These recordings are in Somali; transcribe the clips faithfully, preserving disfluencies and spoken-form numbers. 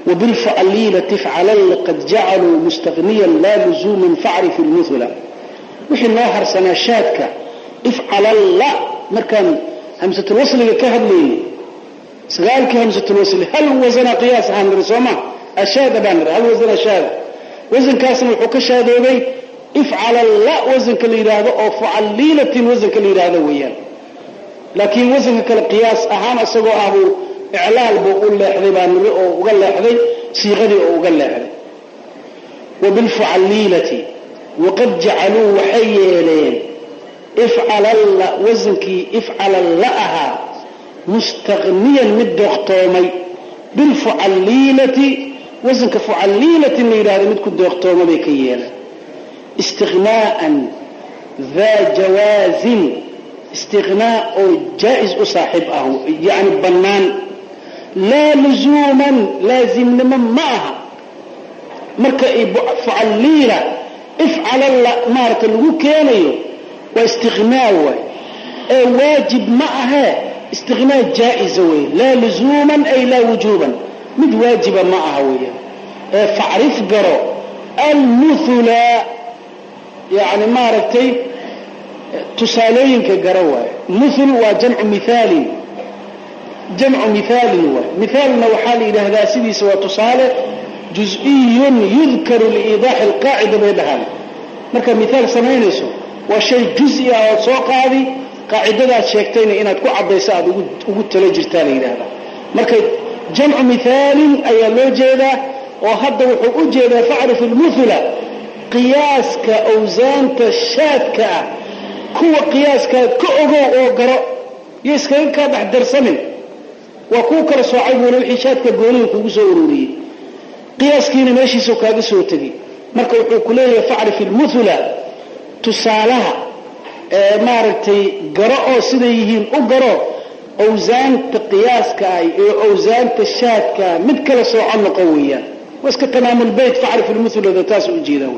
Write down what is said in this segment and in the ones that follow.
وبالفعليلة تفعل قد جعلوا مستغنيا لا لزوم فاعرف المثل وحي الناهر سناشاتك افعل الله مركان همزة الوصل كهد لي سقالك همزة الوصل هل وزن قياس عن رسومه أشاد بانر هل وزن أشاد وزن كاسم الحكا شادوبي افعل الله وزن كالإرادة أو فعليلة وزن كالإرادة ويان لكن وزن كالقياس أهان أصدقوا أهو إعلال بقول له حذي بانر أو قال له حذي صيغدي أو قال له حذي وبالفعليلة وقد جعلوا حيالين افعل الله وزنك افعل اللهها مستغنيا من دغطومي بالفعليلة وزنك فعليلة النيران مدك الدغطومي بكيالا استغناء ذا جواز استغناء جائز أصاحبه يعني بنان لا لزوما لازم لمن معها مركا فعليلة افعل الله مارك اللي كانيو واستغناء واجب معها استغناء جائز لا لزوما أي لا وجوبا مد واجب معها ويا فعرف قرأ المثل يعني ماركتي تسالين كقرأوا مثل وجمع مثال جمع مثال مثالنا وحالي إلى هذا سيدي سوى تصالح جزئي يذكر لإيضاح القاعدة بينها مركا مثال سمينيسو وشيء جزئي أو سوق هذه قاعدة شيكتين إنها تكون عبدالساعد وقلت له جرتالي إلى هذا مركا جمع مثال أي لوجيدة وهذا وحوجيدة فعرف المثلة قياس كأوزان تشاتك كو قياس كأغو أو قرأ يسكن كابح درسمن وكو كرسوعي ولوحي شاتك قولي وكو سوروري قياس كينا ماشي سوكاقي سوتقي مركا وحوكوليه فعرف المثلة تصالها آه مارتي قرأوا سيديهين او قرأوا اوزان تقياس كاي اوزان تشات كا مدكلا سوعنا قويا واسك تمام البيت فعرف المثل ذا تاسو الجيدوي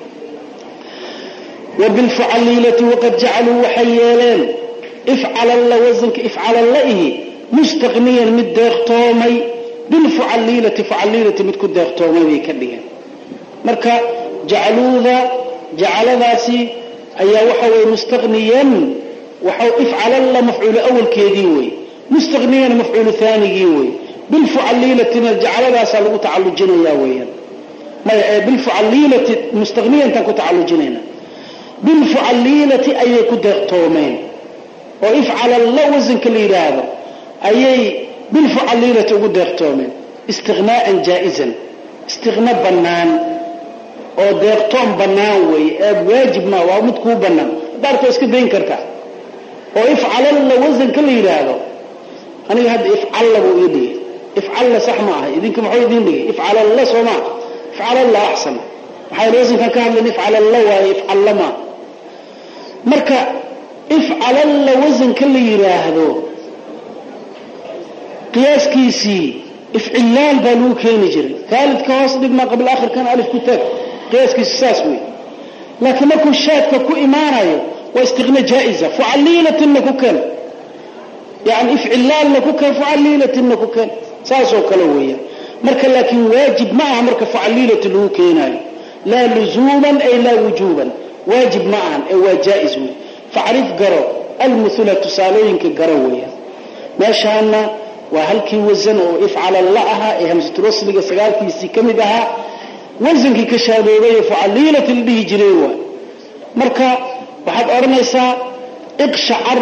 وبالفعليلة وقد جعلوا حيالين افعل الله وزنك افعل الله مستغنيا من داغطومي بالفعليلة فعليلة مدكو داغطومي بيكديا مركا جعلوا ذا جعل ذاسي أي وحوي مستغنيا وحو افعل الله مفعول أول كيديوي مستغنيا مفعول ثاني جيوي بالفعليلة جعل ذاسي لغو تعالجين ياويا بالفعليلة مستغنيا تنكو تعالجين بالفعليلة أي كدغطومين وافعل الله وزن كالإرادة أي بالفعليلة كدغطومين استغناء جائزا استغناء بنان oo deeqtoon banaan way ee waajib ma waa mid ku banaan darto iska deyn kartaa oo ifcal la wazn kala yiraahdo aniga hadda ifcal la buu yidhi ifcal la sax ma aha idinka maxay idin dhigay ifcal la soma ifcal la ahsan waxay wazn ka hadlan ifcal la waa ifcal ma marka ifcal la wazn kala yiraahdo qiyaaskiisi ifcilal balu keeni jiray ثالث كواس دبنا قبل اخر كان الف كتاب قياسك الساسوي لكن ماكو شاتك كو إيمانايو واستغنى جائزة فعليلة إنكو كان يعني افعلال إنكو كان فعليلة إنكو كان ساسو كلوية مركا لكن واجب معها مركا فعليلة اللي هو كيناي لا لزوما أي لا وجوبا واجب معها أي جائز فعرف قرو المثلة تسالين كقروية ما شاءنا وهلكي وزن وافعل اللهها إيه همزة رسلك سقالكي سيكمدها وزنكي كشابيبي فعليلة اللي جريوه مركا waxaad oranaysaa اقشعر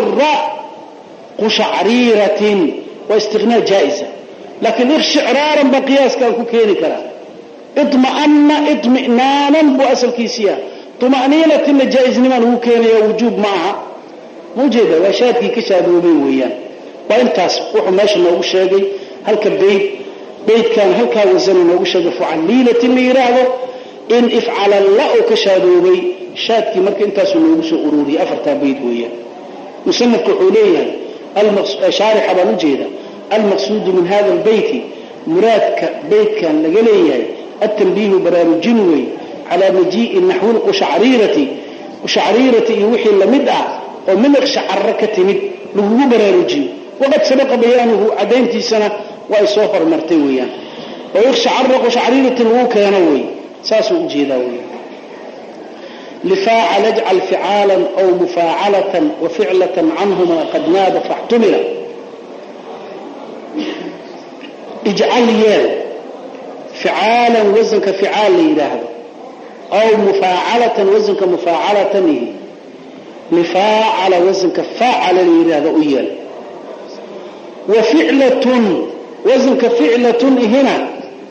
قشعريرة واستغناء جائزة لكن اقشعرارا بقياس كان كوكيني كرا اطمئن اطمئنانا بأسل كيسيا طمأنينة ان جائز نمان هو كيني وجوب معها موجودة وشاتكي كشابيبي ويان وانتاس وحو ماشي نوغو شاقي هلك البيت بيت كان هلك وزن نوغو شاقي فعليلة اللي يراهو إن افعل الله كشابيبي شاتكي مركا انتاسو نوغسو أروري أفرتا بيت ويا مصنف كحوليا شارح بنجيدا المقصود من هذا البيت مراد بيت كان لقليا التنبيه برام جنوي على مجيء النحو القشعريرة وشعريرة يوحي لمدع ومن شعركة مد له برام جنو وقد سبق بيانه عدينتي سنة وإصوفر مرتويا ويخشعر قشعريرة الوك ينوي ساسو جيداوي لفاعل اجعل فعالا أو مفاعلة وفعلة عنهما قد ناب فاحتمل اجعل يال فعالا وزن كفعال لإله أو مفاعلة وزن كمفاعلة لفاعل وزن كفاعل لإله أيال وفعلة وزن كفعلة هنا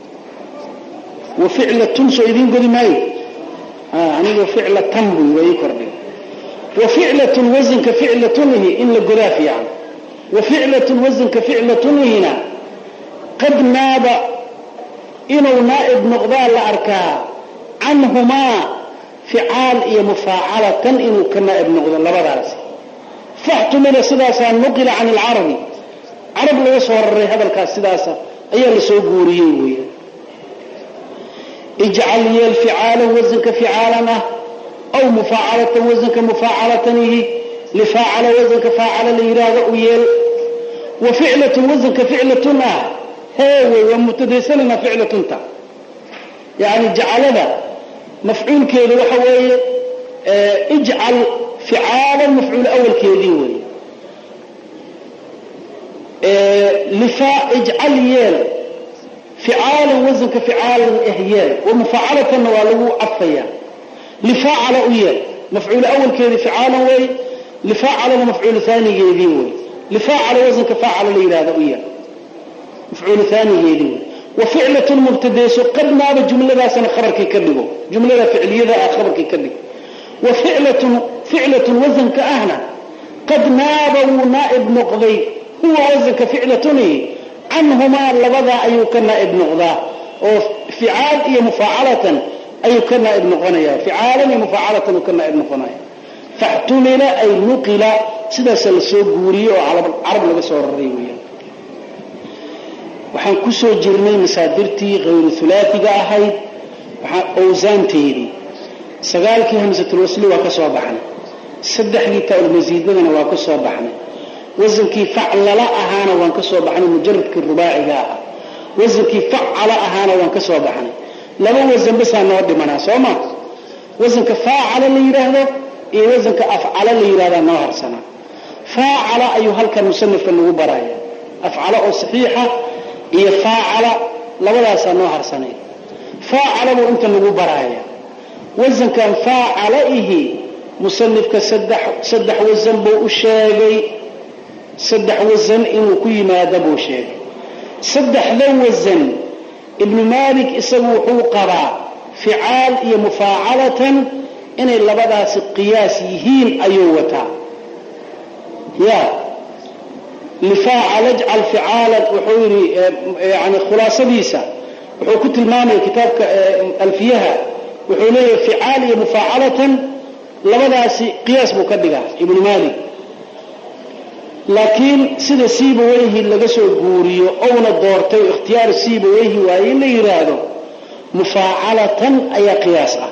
وفعلة سعيدين قولي ماي آه يعني وفعلة تنبي ويكربي وفعلة وزن كفعلة إن القلاف يعني وفعلة وزن كفعلة هنا قد ناب إنه نائب نقضاء لأركاها عنهما فعال إيا مفاعلة إنه كنائب نقضاء لبدارسي فاحتمل سداسا نقل عن العربي عرب لو يصور هذا الكاس سداسا أيها اللي سوقوريين اجعل لي الفعال وزن كفعالنا أو مفاعلة وزن كمفاعلة لفاعل وزن كفاعل لإرادة ويل وفعلة وزن كفعلتنا هو ومتدسلنا فعلة تا يعني جعلنا مفعول كيلو وحوي اه اجعل فعالا مفعول أول كيلو اه لفاء اجعل يل فعالا وزن كفعال إهيال ومفاعلة نوالو عفيا لفاعل أيال مفعول أول كيلو فعالا وي لفاعل مفعول ثاني كيلو وي لفاعل وزن كفاعل لإرادة أيال مفعول ثاني يدين وفعلة المبتدئ قد ناب جملة ذا سنة خبرك يكذبه جملة فعلية ذا خبرك يكذب وفعلة فعلة وزن كأهنا قد ناب نائب نقضي هو وزن كفعلة عنهما لبضى أيوك نائب نقضى وفعال هي مفاعلة أيوك نائب نقضى فعالا هي مفاعلة أيوك نائب نقضى فاحتمل أي نقل سدس السوق قوري وعرب عرب لبسوا الرئيوية waxaan ku soo jirnay masaadirtii غير ثلاثيga ahayd waxa awsaanteedii sagaalkii hamsatul wasli waa ka soo baxnay saddexdii taal masiidadana waa ka soo baxnay wasankii fa'ala ahaana waan ka soo baxnay mujarradkii rubaaciga ah wasankii fa'ala ahaana waan ka soo baxnay laba wasan bas aan noo dhimanaa sooma wasanka fa'ala la yiraahdo iyo wasanka af'ala la yiraahdo noo harsana fa'ala ayu halkan musannifka lagu baraaya af'ala oo saxiixa iyo faacala labadaas noo harsanay faacala oo inta lagu baraaya wazankan faacalaihi musannifka saddex saddex wazan buu u sheegay saddex wazan inuu ku yimaado buu sheegay saddexda wazan ibn malik isagu wuxuu qabaa fi'aal iyo mufaacalatan inay labadaas qiyaas yihiin ayuu wataa ya لفاعل اجعل فعالا وحوري يعني خلاصة ديسة وحكوت المامي كتاب الفيها وحولي فعالي مفاعلة لماذا قياس مكدقة ابن مالك لكن سيدة سيبويه اللي قسوا قوريو او نضورتو اختيار سيبويه وهي اللي يرادو مفاعلة اي قياسة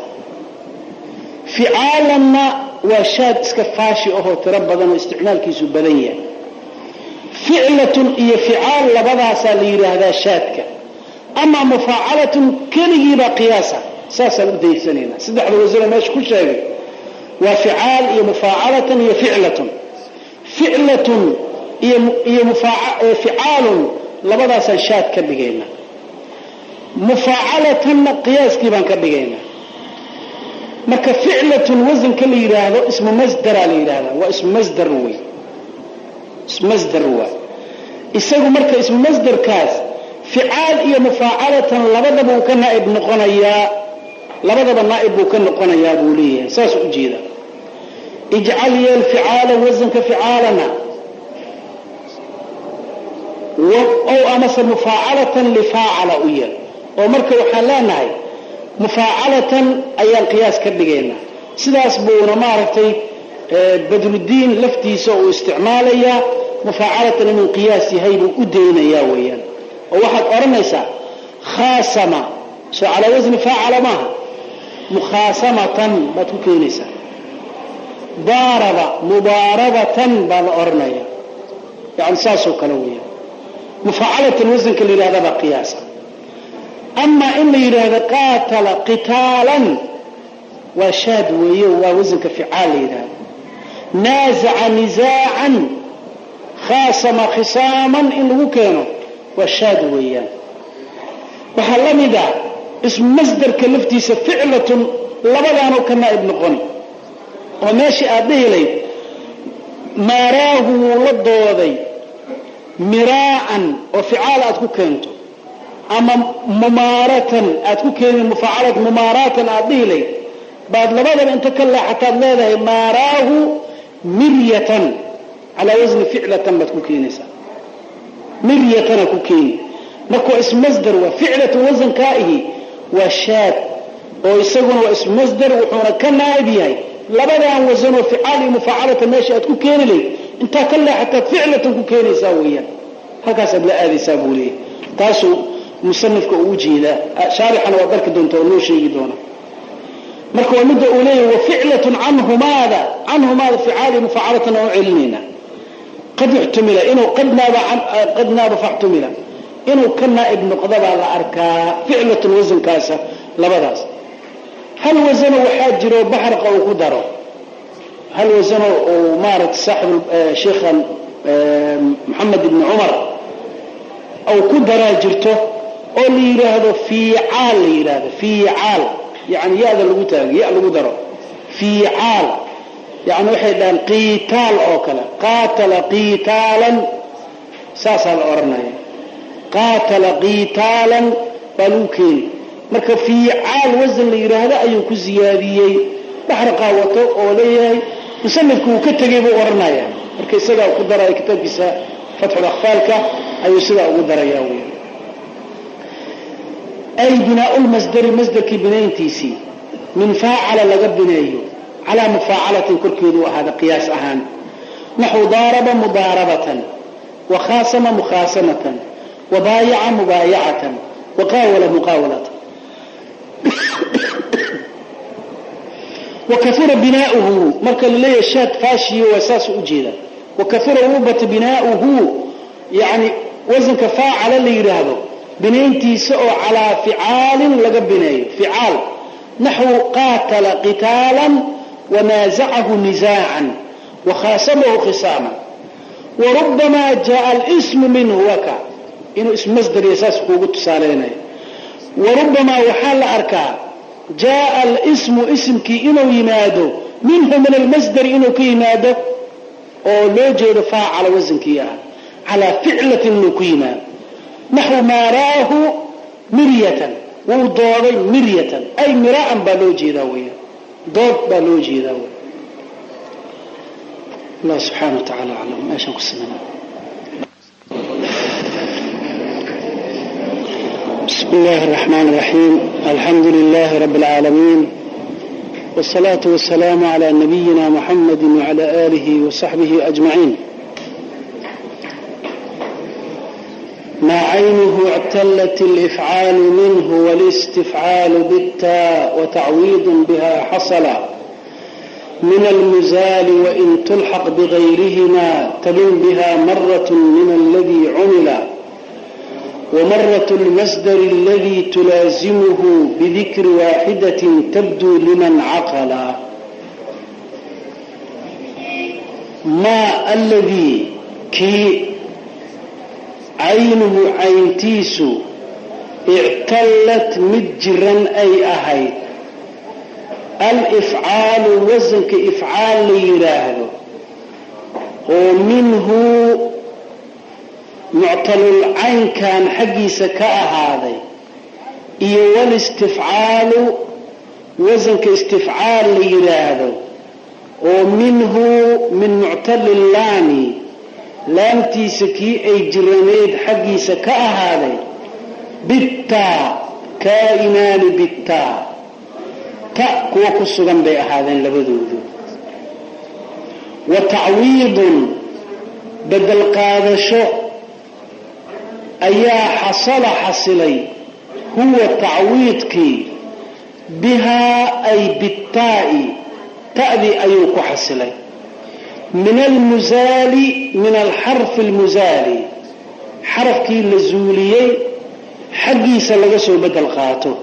فعالا وشاد اسكفاشي اوهو تربضا واستعمال كيسو بدنيا فعلة هي فعال لبضع سالير هذا شاتك أما مفاعلة كلي بقياسة ساسا بدي سنين سدح الوزير ماشي كل شيء وفعال هي مفاعلة هي فعلة فعلة هي هي مفاعل فعال لبضع سالشات كبجينا مفاعلة قياس كيبان كبجينا ما كفعلة وزن كلي هذا اسمه مصدر على هذا واسم مصدر روي اسم مصدر هو isagu marka ism masdar kaas fi'aal iyo mufaacalatan labadaba uu ka naa'ib noqonaya labadaba naa'ib uu ka noqonaya buu leeyahay saas u jeeda ij'al yal fi'aala wazanka fi'aalana wa aw amasa mufaacalatan li fa'ala uyal oo marka waxa leenahay mufaacalatan ayaan qiyaas ka dhigayna sidaas buu maartay badruddin laftiisa oo isticmaalaya مفاعلة من قياسي هيب أدينا يا ويان وواحد أرميسا خاصمة سو على وزن فاعل ما مخاصمة ما تكينيسا ضارب مضاربة بعد أرمية يعني ساسو كلوية مفاعلة الوزن كاللي هذا بقياسا أما إن يراد قاتل قتالا وشاد ويو ووزنك فعال يراد نازع نزاعا خاصم خصاما إنه كانوا وشاد ويان وحلمي ذا اسم مصدر كلفتيس فعلة لبدانو كما ابن قني وماشي أبيه لي ماراه للضوضي مراعا وفعال أتكو كنتو أما ممارة أتكو كنتو مفعلة ممارة أبيه لي بعد لبدان انت كلا حتى هذا ماراه مرية على وزن فعلة ما تكو كينيسا مرية تكو كيني مكو اسم مصدر وفعلة وزن كائه والشاد ويسقون واسم مصدر وحونا كان نائبيهي لبدا وزن وفعالي مفعلة ماشي تكو كيني لي انت كلا حتى فعلة تكو كيني ساويا هكذا سبلا آذي سابوا لي تاسو مصنفك أوجي ذا شارحا وقالك دون تولو شيء دونا مكو مدى أوليه وفعلة عنه ماذا عنه ماذا فعالي مفعلة وعلمينا قد احتمل إنه قد ناب قد ناب فاحتمل إنه كنا ابن قضب على أركا فعلة وزن كاسة لبداس هل وزنه وحاجره بحرق أو قدره هل وزنه ومارت صاحب شيخ محمد بن عمر أو قدره جرته أو لي هذا في عال لي هذا في عال يعني يا ذا الوتاج يا القدره في عال يعني واحد قتال أو كلا قاتل قتالا ساسا الأورناية قاتل قتالا فلوكين مركب في عال وزن اللي هذا أيوك زيادية بحر قاوته أوليه مسلمكو كتجيب أورناية مركب سجى وقدر أي كتاب بسا فتح الأخفالك أي سجى وقدر ياوي أي بناء المصدر مصدر كبنين تيسي من فاعل لقب بنايه على مفاعلة كركيدو هذا قياس أهان نحو ضارب مضاربة وخاصم مخاصمة وبايع مبايعة وقاول مقاولة وكثر بناؤه مركل لي الشات فاشي واساس أجيلا وكثر وبة بناؤه يعني وزن كفاعل اللي يرهده بنين تيسأو على فعال لقب بنايه فعال نحو قاتل قتالا ونازعه نزاعا وخاصمه خصاما وربما جاء الاسم منه وكا إنه اسم مصدر يساس قوة ساليني وربما وحال أركا جاء الاسم اسم كي إنه ينادو منه من المصدر إنه كي ينادو أو لو جيد فاعل وزن كيها على فعلة إنه كينا نحو ما راه مرية وضاري مرية أي مراء بالوجي ذوية ضاد بالوجي ذوي الله سبحانه وتعالى أعلم ما شاء قصنا بسم الله الرحمن الرحيم الحمد لله رب العالمين والصلاة والسلام على نبينا محمد وعلى آله وصحبه أجمعين ما عينه اعتلت الإفعال منه والاستفعال بالتاء وتعويض بها حصل من المزال وإن تلحق بغيرهما تلم بها مرة من الذي عمل ومرة المصدر الذي تلازمه بذكر واحدة تبدو لمن عقل ما الذي كي عينه عينتيسو اعتلت مجرا أي أهيد الإفعال وزن كإفعال ليراهده ومنه معطل العين كان حقي سكاء هذا إيه والاستفعال وزن كاستفعال ليراهده ومنه من معطل اللامي لامتي سكي أي جرانيد حقي سكاء هذا بالتاء كائنان بالتاء تاء كوكو السغن بي هذا لبدوذو وتعويض بدل قادشو أيا حصل حصلي هو تعويضك بها أي بالتاء تأذي أيوك حصلي من المزال من الحرف المزالي حرف كي لزوليي xaggiisa laga soo bedel qaato.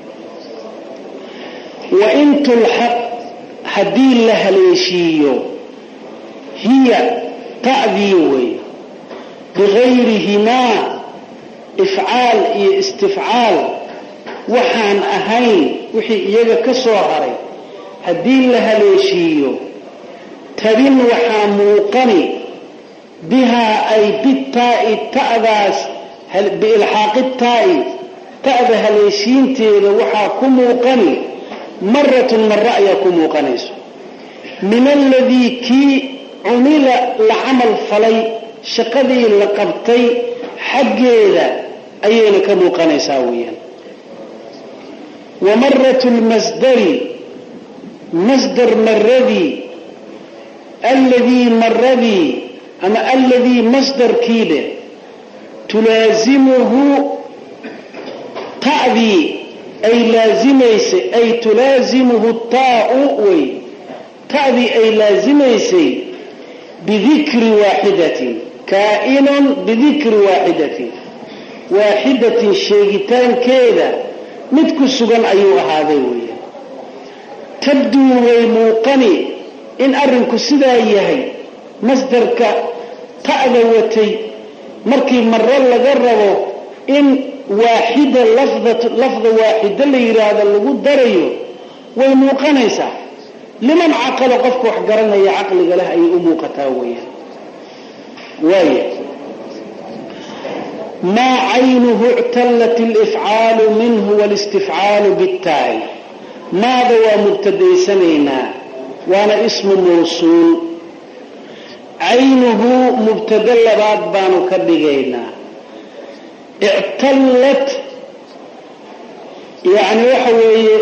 wa in tulxaq haddii la haleeshiiyo hiya ta'dii way bigayrihimaa ifcaal iyo istifcaal waxaan ahayn wixii iyaga ka soo haray haddii la haleeshiiyo tabin waxaa muuqani bihaa ay bitaa'i ta'daas biilxaaqi taa'i ta'da haleeshiinteeda waxaa ku muuqani maratun mara ayaa ku muuqanayso min aladii kii cumila la camal falay shaqadii la qabtay xaggeeda ayayna ka muuqanaysaa weeyaan. wa maratu lmasdari masdar maradii alladii maradii ama alladii masdarkii leh tulaazimuhu ta'dii ay laazimaysay ay tulaazimuhu taa'u way ta'dii ay laazimaysay bidikri waaxidatin kaa'inun bidikri waaxidatin waaxidatin sheegitaankeeda mid ku sugan ayuu ahaaday weeyaan. tabduu way muuqani in arrinku sidaa yahay masdarka ta'da watay markii maro laga rabo in waaxida lafda lafda waaxida la yiraahdo lagu darayo way muuqanaysaa liman caqala qofka wax garanaya caqliga leh ay u muuqataa weeyaan. waaya ma aynuhu i'tallat al-if'al minhu wal-istif'al bit-ta'i maada wa mubtadaysanayna waana ismu mawsuul aynuhu mubtada labaad baanu ka dhigaynaa i'tallat yani waxa weeye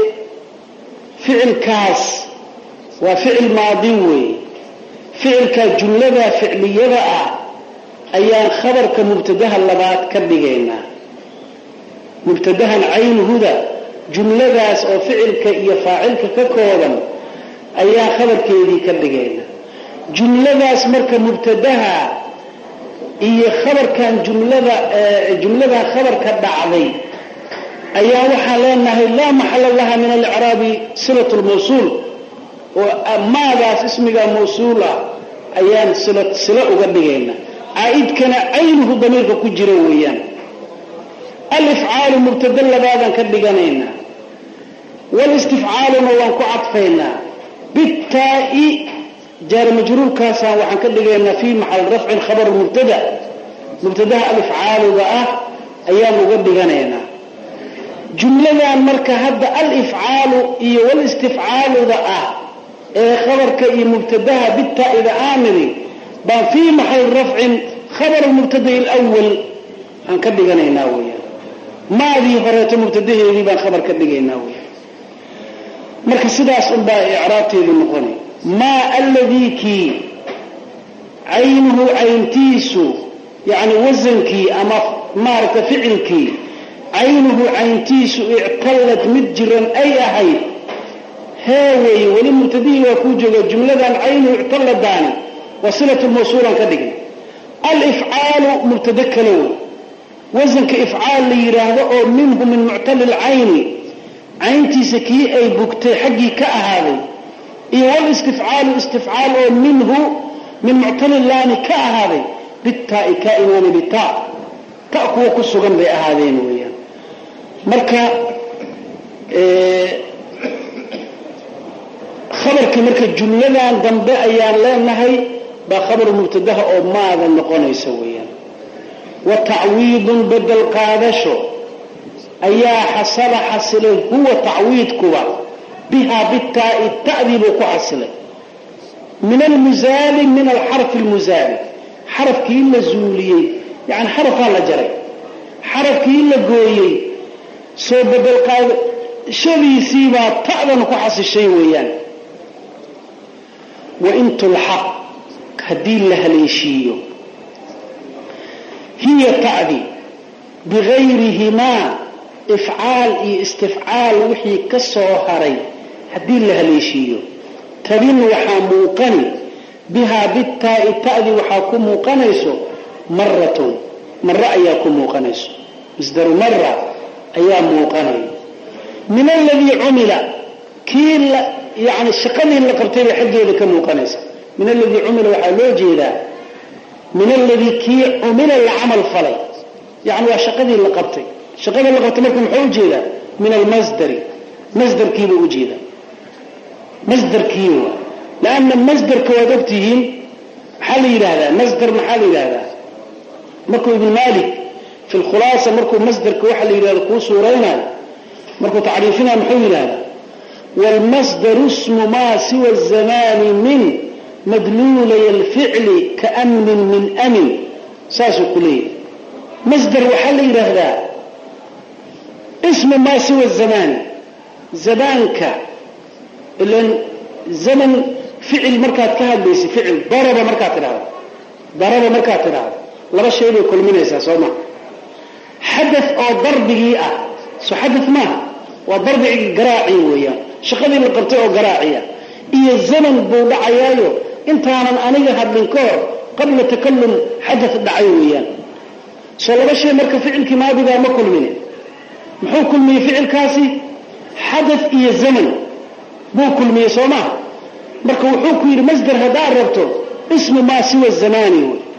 ficilkaas waa ficil maadi weeye ficilka jumlada ficliyada ah ayaan khabarka mubtadaha labaad ka dhigaynaa mubtadahan aynuhuda jumladaas oo ficilka iyo faacilka ka kooban ayaa khabarkeedii ka dhigaynaa jumladaas marka mubtadaha iyo khabarkan jumlada jumlada khabarka dhacday ayaa waxa leenahay la maxalla laha min al-i'raabi silatu al-mawsul wa maadaas ismiga mawsuula ayaan silat sila uga dhigaynaa aidkana aynuhu damirka ku jira weeyaan al-if'aal mubtada labaadan ka dhiganayna wal istif'aaluna waan ku cadfaynaa bit-taa'i jar majruur kaasa waxaan ka dhigaynaa fi mahall raf'in khabar mubtada mubtadaha al-if'aal ah ayaan uga dhiganaynaa jumladan marka hadda al-if'aal iyo wal istif'aal ah ee khabarka iyo mubtadaha bit-taa'i aamini baan fi mahall raf'in khabar mubtada al-awwal aan ka dhiganaynaa weeyaan maadii horeeto mubtadaheedii baan khabar ka dhigaynaa weeyaan marka sidaas un baa i'raabteedu noqonay ما الذي كي عينه عينتيسو يعني وزنكي أما مارك فعلكي عينه عينتيسو اعتلت متجرا أي أحد هاوي ولمبتدئ وكوجه جملة عينه اعتلت داني وصلة الموصولة كذلك الإفعال مبتدك له وزنك إفعال ليراده منه من معتل العين عينتيسكي أي بكتي حقي كأهالي إيه والاستفعال استفعال منه من معتل اللام كأهالي بالتاء كائنان بالتاء تأكو كسوغن بأهالين ويا مركا إيه خبرك مركا جملة ذنب أيان لا نهي بخبر مبتدها أو ماذا نقول يسويا وتعويض بدل قادشو أيا حصل حصل هو تعويض كوا بها بالتاء التأذيب كحصل من المزال من الحرف المزال حرف كيلا زولي يعني حرف على جري حرف كيلا قوي سو بدل قادش شبي سيبا تأذن كحصل الشيء ويان وإن تلحق هدين لها ليشيو هي تأذي بغيرهما إفعال استفعال وحي كالصوهري هدين لها ليشيو تبين وحاموقني بها بالتاء تأذي وحاكم موقنيسو مرة مرة أياكم موقنيسو مصدر مرة أيام موقني من الذي عمل كيل يعني الشقني اللي قبتين حقه إذا كان موقنيس من الذي عمل وحلوجي ذا من الذي كي عمل العمل فلي يعني وشقني اللي قبتين الشقني اللي قبتين لكم حوجي ذا من المصدر مصدر كيلو وجيدا مصدر كيلو لأن المصدر كوادبتهم حالي هذا مصدر محالي هذا مركو ابن مالك في الخلاصة مركو مصدر كوحلي هذا كوسورينا مركو تعريفنا محول هذا والمصدر اسم ما سوى الزمان من مدلولي الفعل كأمن من أمن ساسو كليه مصدر وحلي هذا اسم ما سوى الزمان زمانك لأن زمن فعل مركات كهذا ليس فعل ضرب مركات هذا ضرب مركات هذا لا شيء يقول من أساس وما حدث أو ضرب جيئة سو حدث ما وضرب جراعي ويا شغل اللي قرطعه جراعية إيه الزمن بودعياله أنت أنا أنا هذا الكور قبل تكلم حدث دعيويا سو لا شيء مركب فعل كما بذا ما كل منه محو كل من فعل كاسي حدث إيه الزمن مو كل من يسومه مركب وحوك مصدر هذا ربطه اسم ما سوى الزمان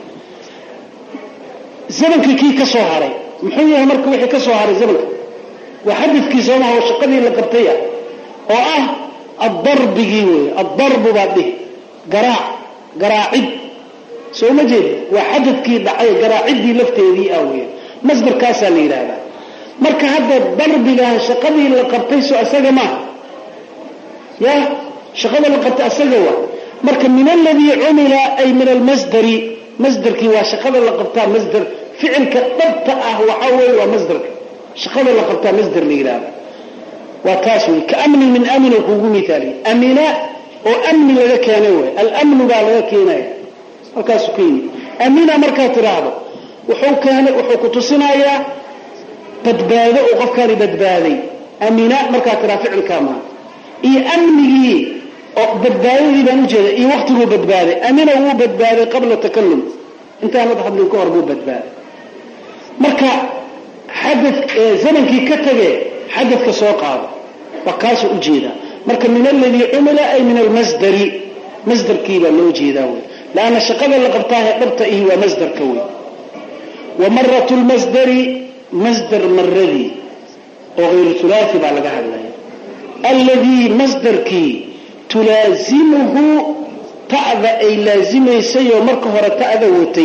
زمنك كي كسوهري محويه مركب وحي كسوهري زمنك وحدث كي سومه وشقني اللي قبطيه وآه الضرب جيوي الضرب بعده قراع قراعد سو مجد وحدث كي دعي قراعد دي لفته دي أوي مصدر كاسا لي هذا مركب هذا الضرب لها شقني اللي قبطيه سو أساق ما يا شغل لقد أسلوا مركب من الذي عمل أي من المصدر مصدر كي وشغل لقد مصدر فعل كتبت أهو حول ومصدر شغل لقد مصدر لإله وكاسوي كأمن من أمن وكوكو مثالي أمناء وأمن لك ينوي الأمن قال لك ينوي وكاسوكيني أمنا مركات رابط وحوكان وحوكو صنايا بدبادة وقفكان بدبادي أمناء مركات رافع الكامان إيه أمني بدبادي بنوجد إيه وقته بدبادي أمنا هو بدبادي قبل التكلم انت أنا تحب الكور هو بدبادي مركا حدث زمن كي كتبه حدث كسوق هذا وكاسو أجيدا مركا من الذي عمل أي من المصدر مصدر كيبا لو جيدا لأن الشقل اللي قبطاه قبطه هو مصدر كوي ومرة المصدر مصدر مرذي وغير ثلاثي بعد قاعد الذي مصدر كي تلازمه تعذى أي لازمه يسي ومركه هو تعذى وتي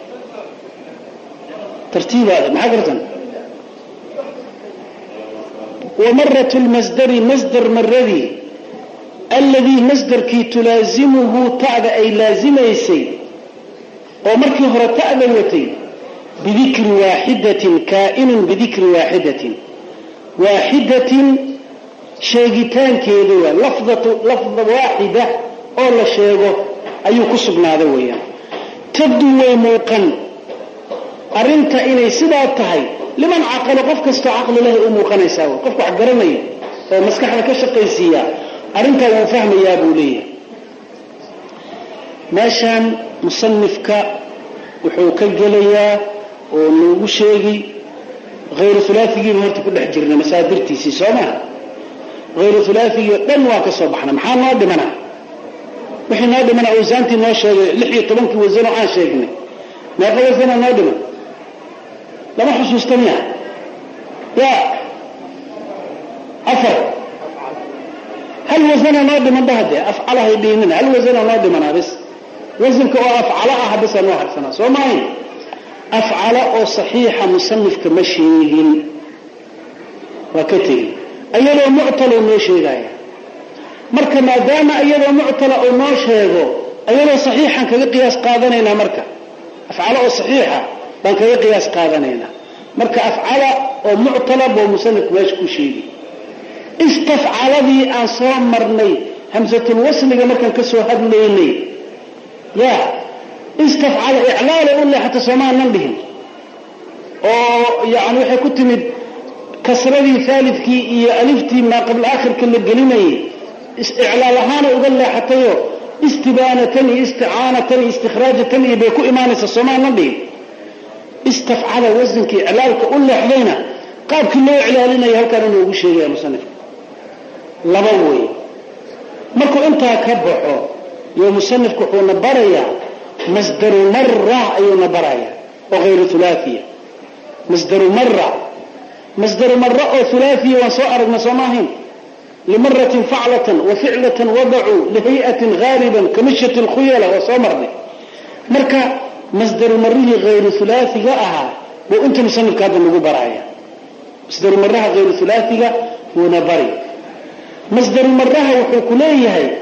ترتيب هذا محقرة ومرة المصدر مصدر مرذي الذي مصدر كي تلازمه تعذى أي لازمه يسي ومركه هو تعذى وتي بذكر واحدة كائن بذكر واحدة واحدة شيغتان كيدوا لفظة لفظة واحدة أو لا شيغو أيو كسبنا هذا ويا تبدو ويموقن أرنت إني سدا تهي لمن عقل قفك استعقل له أموقن يساوي قفك عقرني فمسكح لك الشقيسية أرنت وفهم يا بولي ماشان مصنفك وحوك الجلية ونوغو شيغي غير ثلاثي مهرت كل حجرنا مسادرتي سي سوما غير ثلاثي لن واك صباحنا محال نادي منع وحين نادي منع وزانتي نوشة لحية طبنك وزنوا عان شيقني ما يقول وزنا نادي منع لما حسوس تنيا يا أفر هل وزنا نادي من بهدي أفعلها يديننا هل وزنا نادي منع بس وزنك أفعلها بس نوحد سنة سوماين أفعل أو صحيحة مصنف كمشيين وكتير أيضا معطل ومشي غاية مركا ما دام أيضا معطل أو ماشيغو أيضا صحيحا كقياس قادنينا مركا أفعل أو صحيحة كقياس قادنينا مركا أفعل أو معطل ومصنف كمشي شيء استفعل ذي أنصام مرني همزة الوصل مركا كسو هدليني يا استفعل إعلال إلا حتى سمان نبهم أو يعني وحي كتمد كسرذي ثالث كي ألفتي ما قبل آخر كل القلمي إعلالهانا أقول حتى يو استبانة استعانة استخراجة بيكو إمانة السمان نبهم استفعل وزنك إعلالك أقول لحظينا قاب كله إعلالنا يهلك أنه يقول شيء يا مصنف لبوي مركو انت كبحو يا مصنف كحو نبريا مصدر مرة أي نبريا وغير ثلاثية مصدر مرة مصدر مرة أو ثلاثية وصائر مساماهم لمرة فعلة وفعلة وضعوا لهيئة غالبا كمشة الخيلة وصامر مركا مصدر مرة غير ثلاثية أها وانت مصنف كهذا نقول برايا مصدر مرة غير ثلاثية ونبري مصدر مرة وحكوليه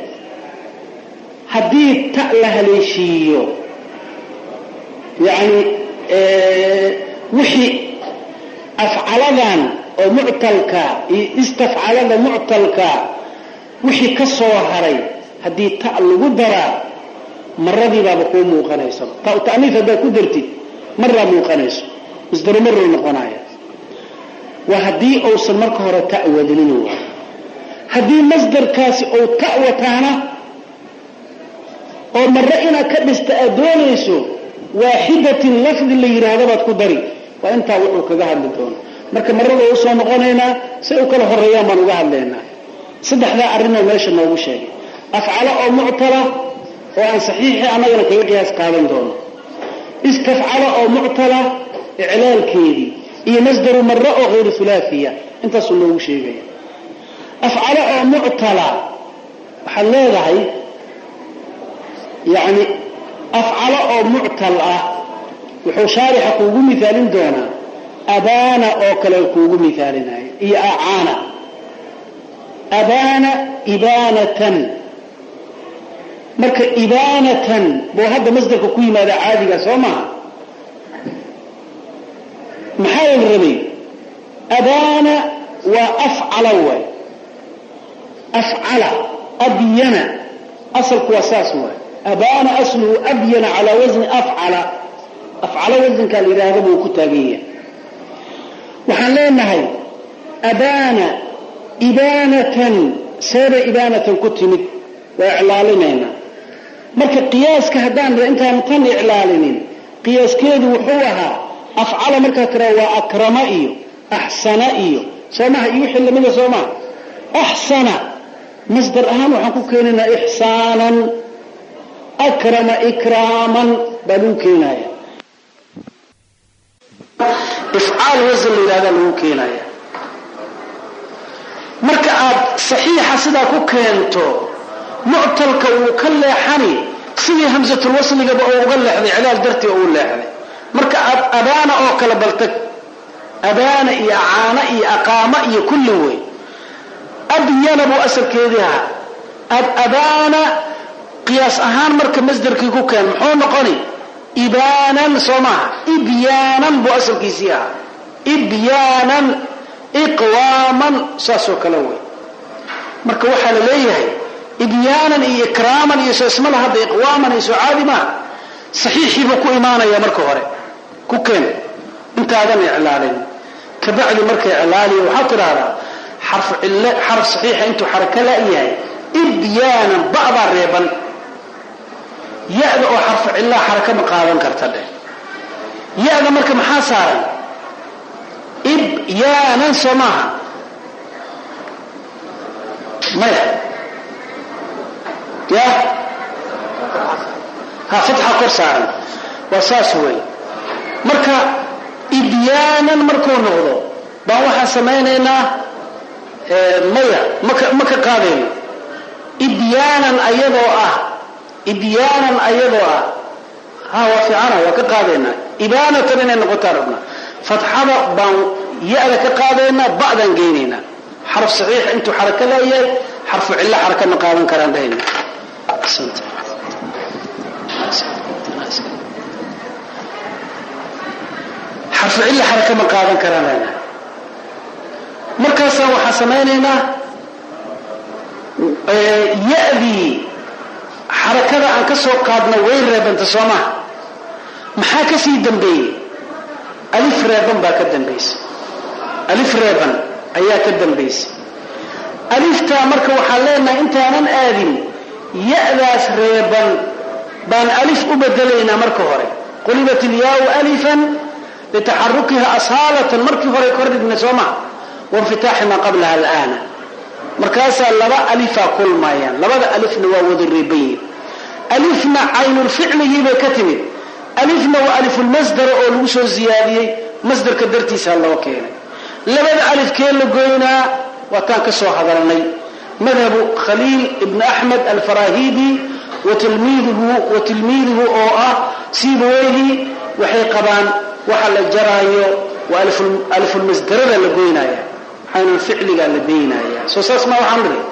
حديث تأله ليشيو يعني اه وحي أفعلان أو معتلكا استفعلان معتلكا وحي كسوهري حديث تأله قدرا مرة دي بابكو موقنيسا تأنيث هذا قدرتي مرة موقنيسا مصدر مرة نقنايا وحديث أوصل مركه تأود لنوه هذه مصدر كاسي أو تأوتانا أو مرئنا كبست أدونيسو واحدة اللفظ اللي يرادبت قدري وانت وحوك قاعد لدون مركا مرة وصول نقونينا سيوك له الرياما نقاعد لنا صدح لا أرنا ماشي نوو شيء أفعل أو معطلة وأن صحيح أنا يلك يقياس قادم دون استفعل أو معطلة إعلال كيدي إيه مصدر مرة أو غير ثلاثية انت صنوو شيء أفعل أو معطلة حليها هي يعني أفعل أو معطلة وحو شارح كوغو مثالين دونا أبانا أو كلا كوغو مثالين هي أعانا أبانا إبانة مركا إبانة بو هذا مصدر كوي ماذا عادي قصوما محاول الرمي أبانا وأفعل أول أفعل أبين أصل كواساس هو أبان أصله أبين على وزن أفعل أفعل وزن كان إرادة وكتابية وحلينا هاي أبان إبانة سير إبانة كتمت وإعلالنا مركا قياس كهدان أنت مطن إعلالين قياس كيد وحوها أفعل مركا ترى وأكرمئي أحسنئي سماه يوحل من سماه أحسن مصدر أهم وحنكو كيننا إحسانا أكرم إكراما بلو كينايا إفعال وزن لهذا لو كينايا مركعات صحيحة سدا كو كينتو معتلك وكل حني سيدي همزة الوصل اللي قبل أقول لحظي علال درتي أقول لحظي مركعات أبانا أو كالبلتك أبانا إيا عانا إيا أقاما إيا كل وي أبيان أبو أسر كيدها أب أبانا قياس أهان مركب مصدر كيكو كان محون قني إبانا صماها إبيانا بو أسر كيسيها إبيانا إقواما ساسو كلوي مركب وحال ليه إبيانا إي إكراما إي اسم الله هذا إقواما إي سعادي ما صحيح يبقوا إيمانا يا مركب هوري كو كان انت هذا إعلالين كبعد مركب إعلالي وحاطر هذا حرف حرف صحيح انتو حركه لا اياه ابيانا بعض الريبا يأذو حرف علا حركه مقابل كرتله يأذو مركب محاصرا ابيانا سماها ما يا ها فتحه قرصارا واساسوي مركب ابيانا مركو نغضو با waxa sameeynayna maya maka qaadeen ibyanan ayadoo ah ibyanan ayadoo ah ha wa fi'ana wa ka qaadayna ibanatan inay noqoto rabna fathada baan yaada ka qaadayna bacdan geynina harf sahih intu haraka leeyahay harf illa haraka ma qaadan karaan dhahayna harf illa haraka ma qaadan karaan markaas waxa sameeynayna ee yaadi harakada aan ka soo qaadno way reebanta Soomaa maxaa ka sii dambeeyay alif reeban baa ka dambeysay alif reeban ayaa ka dambeysay alifta marka waxa leenahay intaanan aadin yaadaas reeban baan alif u bedelaynaa marka hore qulibat al-yaa alifan litaxarrukiha asaalatan markii hore kordhigna sooma wainfitaaxi maa qablaha alaana markaasaa laba alifaa kulmayaan labada alifna waa wada reebayin alifna caynulficligii bay ka timid alifna waa alifulmasdara oo lagu soo ziyaadiyey masdarka dartiisaa loo keenay labada alifkee la goynaa waataan ka soo hadalnay madhabu khaliil ibn axmed alfarahidi watilmiiduhu watilmiiduhu oo ah siibaweyhi waxay qabaan waxa la jaraayo waa alifulmasdarada la goynaya caynulficligaa la daynaya soo saas ma waxaan niri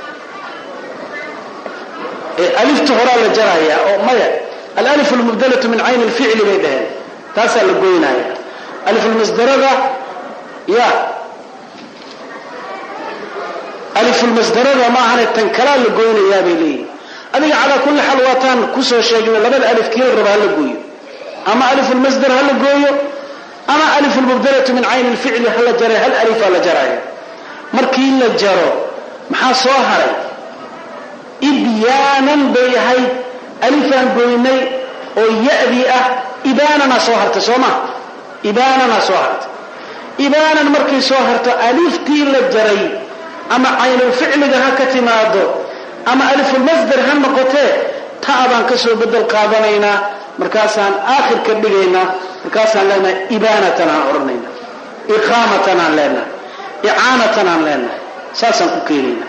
alifta horaa la jaraya oo maya alif almubdalatu min cayn alficli bay dhaheen taasaa la goynaya alifulmasdarada ya alifulmasdarada maahane tan kalaa la goynayaa bay leeyihin adiga calaa kulli xaal waataan kusoo sheegnay labada alif kii la raba hala gooyo ama alifulmasdar hala gooyo ama alifulmubdalatu min cayn alficli hala jaray hal alifaa la jaraya markii la jaro maxaa soo haray ibyaanan bay ahayd alifaan goynay oo ya-dii ah ibaananaa soo hartay soo ma ibaananaa soo hartay ibaanan markay soo harto aliftii la jaray ama caynulficliga ha ka timaado ama alifulmasdar ha noqotee taa baan ka soo bedel qaadanaynaa markaasaan aakhirka dhigaynaa markaasaan leenahay ibaanatan aan odhanaynaa iqaamatan aan leenahay icaanatan aan leenahay saasaan ku keenaynaa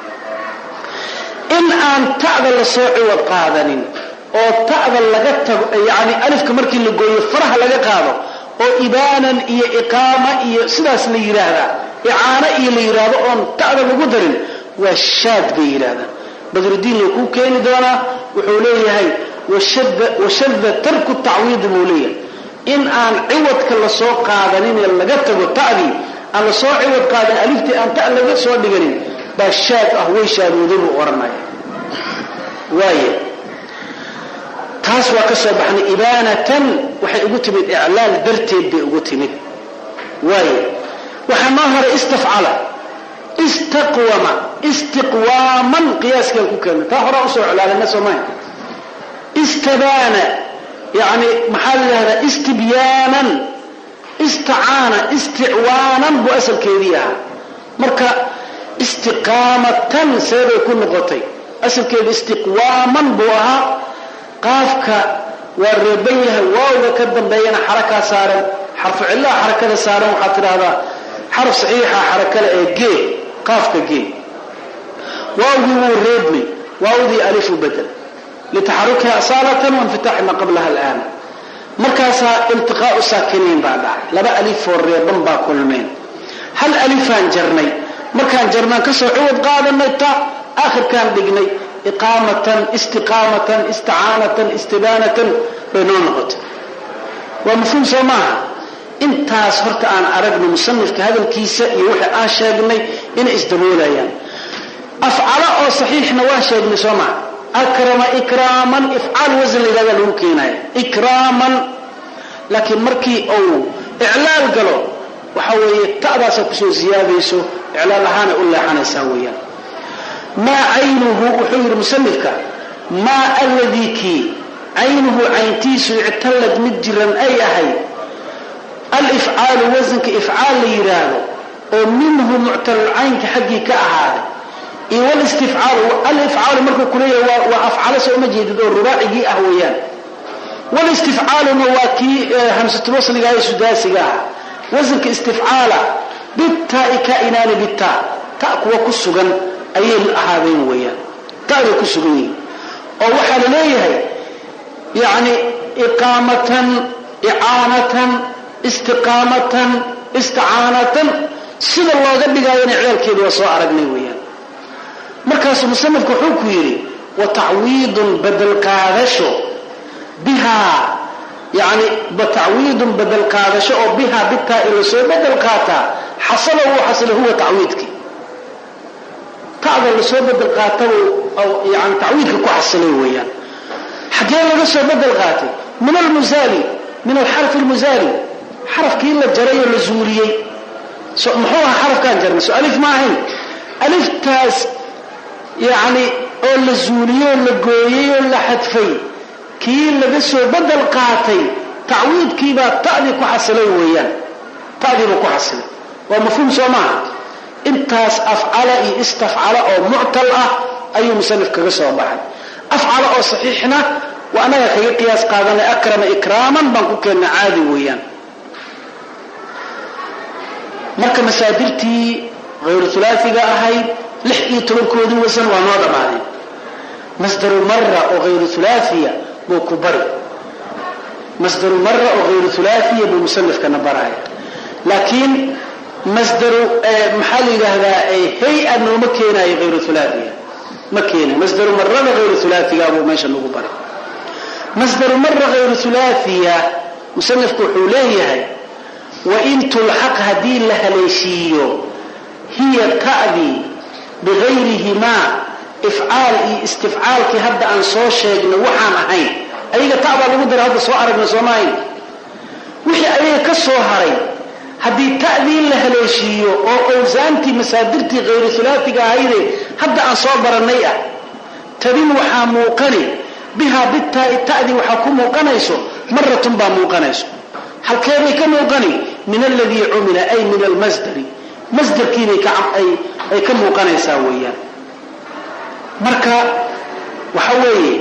in aan ta'da la soo ciwad qaadanin oo ta'da laga tago yani alifka markii la gooyo faraha laga qaado oo ibaanan iyo iqaama iyo sidaas la yidhaahdaa icaano iyo la yidhaahdo oon ta'da lagu darin waa shaad bay yidhaahdaan badrudiin loo kuu keeni doonaa wuxuu leeyahay washadda tarku tacwiidi buu leeyahay in aan ciwadka la soo qaadanin ee laga tago ta'dii aan la soo ciwad qaadin aliftii aan ta' laga soo dhiganin baa shaad ah way shaadooday buu odhanaya waaye taas waa ka soo baxnay ibaanatan waxay ugu timid iclaal darteed bay ugu timid waaye waxaa noo horay istafcala istaqwama istiqwaaman qiyaaskaan ku keena taa horaa usoo iclaalana soomaya istabaana yani maxaa la yidhahdaa istibyaanan istacaana isticwaanan buu asalkeedii ahaa marka istiqaamatan seebay ku noqotay asalkeedu istiqwaaman buu ahaa qaafka waa reeban yahay waawga ka dambeeyana xarakaa saaran xarfu cillaha xarakada saaran waxaad tidhaahdaa xaraf saxiixa xarakada ee gee qaafka gee waawgii wuu reebmay waawdii alifu bedel litaxarukiha asaalatan wainfitaaxi maa qablaha alaana markaasaa iltiqaau saakiniin baa dhacay laba alifoo reeban baa kulmeen hal alifaan jarnay markaan jarnaan ka soo ciwad qaadanay ta aakhirkaan dhignay iqaamatan istiqaamatan isticaanatan istibaanatan bay noo noqotay waa mafhuum soo maaha intaas horta aan aragno musanifka hadalkiisa iyo wixii aan sheegnay inay isdaboolayaan afcala oo saxiixna waan sheegnay soo maaha akrama ikraaman ifcaal wasan la yidhahda lagu keenaya ikraaman laakiin markii uu iclaal galo waxa weeye ta'daasa kusoo ziyaadayso iclaal ahaana u leexanaysaa weeyaan maa caynuhu wuxuu yidhi musanifka maa alladii kii caynuhu cayntiisu ictallad mid jiran ay ahayd alifcaalu wasanka ifcaal la yidhaahdo oo minhu muctalulcaynka xaggii ka ahaaday iyo walistifcaalu alifcaalu markuu kuleeyahay waa afcala soo uma jeedid oo rubaacigii ah weeyaan walistifcaaluna waa kii hamsatulwasliga ee sudaasiga ah wasanka istifcaala bittaai kainaani bitaa ta kuwa ku sugan ayay ahaadeen weeyaan ta'day ku sugan yihiin oo waxaa la leeyahay yani iqaamatan icaanatan istiqaamatan isticaanatan sida looga dhigaayona ciyaalkeedii waa soo aragnay weeyaan markaasuu musanifku wuxuu ku yidhi wa tacwiidun badel qaadasho bihaa yani tacwiidun badel qaadasho oo bihaa bitaa ila soo bedel qaataa xasala wuu xasila huwa tacwiidkii ta'da la soo bedel qaataba yani tacwiidka ku xasilay weeyaan xaggee laga soo bedel qaatay min almusaali min alxarfi almusaali xarafkii la jaray oo la zuuliyey muxuu ahaa xarafkaan jarnay so alif ma ahayn aliftaas yani oo la zuuliyey oo la gooyey oo la xadfay kii laga soo bedel qaatay تعويض كيبا تأذي كحصلي ويان تأذي كحصلي ومفهوم سوماها انتاس أفعل إي استفعل أو معتل أي مصنف كغسوا بعد أفعل أو صحيحنا وأنا يخي قياس قادنا أكرم إكراما بانكو كان عادي ويان marka masaadirtii غير ثلاثي أهي لحقي تلوكودي وسن ونوضع معي مصدر مرة أو غير ثلاثية بكبر مصدر مرة أو غير ثلاثية بمصنف كنبراي لكن مصدر محلي هذا هي أنه مكينة غير ثلاثية مكينة مصدر مرة غير ثلاثية أبو ماشي نقبر مصدر مرة غير ثلاثية مصنف كحوليه وإن تلحق هذه اللهليشيو هي تأذي بغيرهما إفعال استفعال كهبدا عن صوشيق نوحان أحين أيها تأبع لقدر هذا سوارك نسوماين وحي أيها كالصوهرين هذه تأذي اللهليشيو أو أوزانتي مسادرتي غير ثلاثي هايدي هبدا عن صوبر النيئة تبين وحا موقني بها بالتاء تأذي وحاكم موقنيسو مرة با موقنيسو هل كان كم موقني من الذي عمل أي من المصدر مصدر كيني كعب أي أي كم موقني ساويا مركا وحوي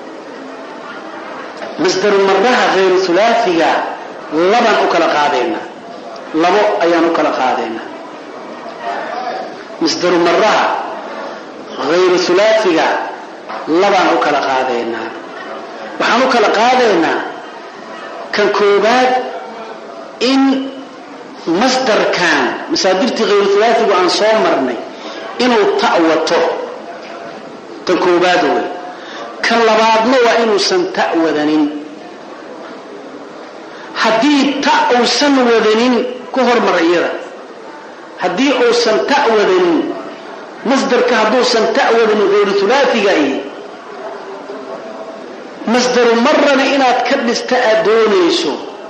مصدر مرها غير ثلاثية لبن أكل قادينا لبو أيان أكل قادينا مصدر مرها غير ثلاثية لبن أكل قادينا وحن أكل قادينا كان كوبات إن مصدر كان مسادرتي غير ثلاثي وعن صومرني إنه تأوته تنكوباده كان لبعضنا وإنه سنتأوذنين هدي تأو سنوذنين كهر مرئيرا هدي أو سنتأوذنين مصدر كهدو سنتأوذن غير ثلاثي غير مصدر مرنا إنا تكدس تأدونيسو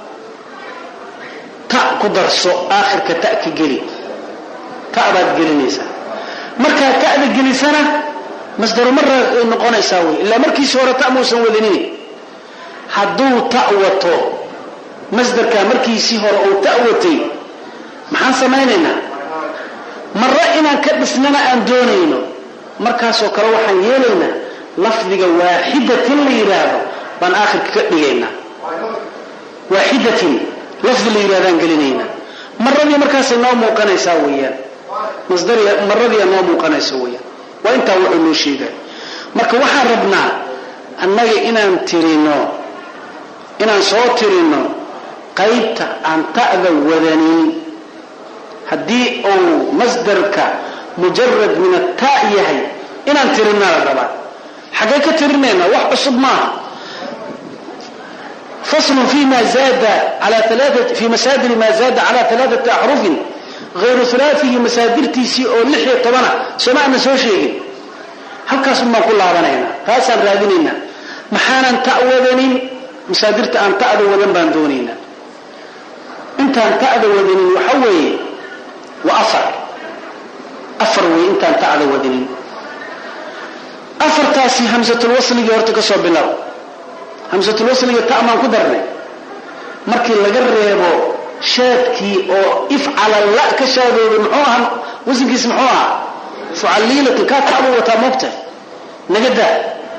تاء كدرسو آخر كتاء كجلي تاء بعد جلينيسا مركا تاء الجليسنا مصدر مرة نقول يساوي إلا مركي سورة تاء موسى وذنيني حدو تاء وتو مصدر كمركي سهر أو تاء وتي محن سميننا مرة إنا كدسنا أندونينو مركا سكر وحن يلينا لفظ واحدة ليرابا بان آخر كدينا واحدة لفظ ليرابان قلنينا مرة دي مركز النوم موقنا يساويا مصدر مرة دي النوم موقنا يساويا وانت وعلو شيدا مركا وحن ربنا أنك إنا انترينو إنا صوترينو قيبت أن تأذى وذني هدي أو مصدرك مجرد من التاء يهي إنا انترينا الربا حقيقة ترنينا وحصب معها فصل فيما زاد على ثلاثة في مسادر ما زاد على ثلاثة أحرف غير ثلاثي مسادر تيسي أو لحية طبعا سمعنا سوى شيء هل كاسم كلها بنينا فاسا رادينينا محانا تأوذنين مسادرت أن تأذو وذن باندونينا انت أن تأذو وذنين وحوي وأفر أفروي انت أن تأذو وذنين أفرتاسي همزة الوصل يورتك صوب بالله همزة الوصل يتأمن كدرني مركي لقريبو شادكي أو إفعل الله كشادو بمحوها وزنك يسمحوها فعليلة كاتعبو وتامبته نقدر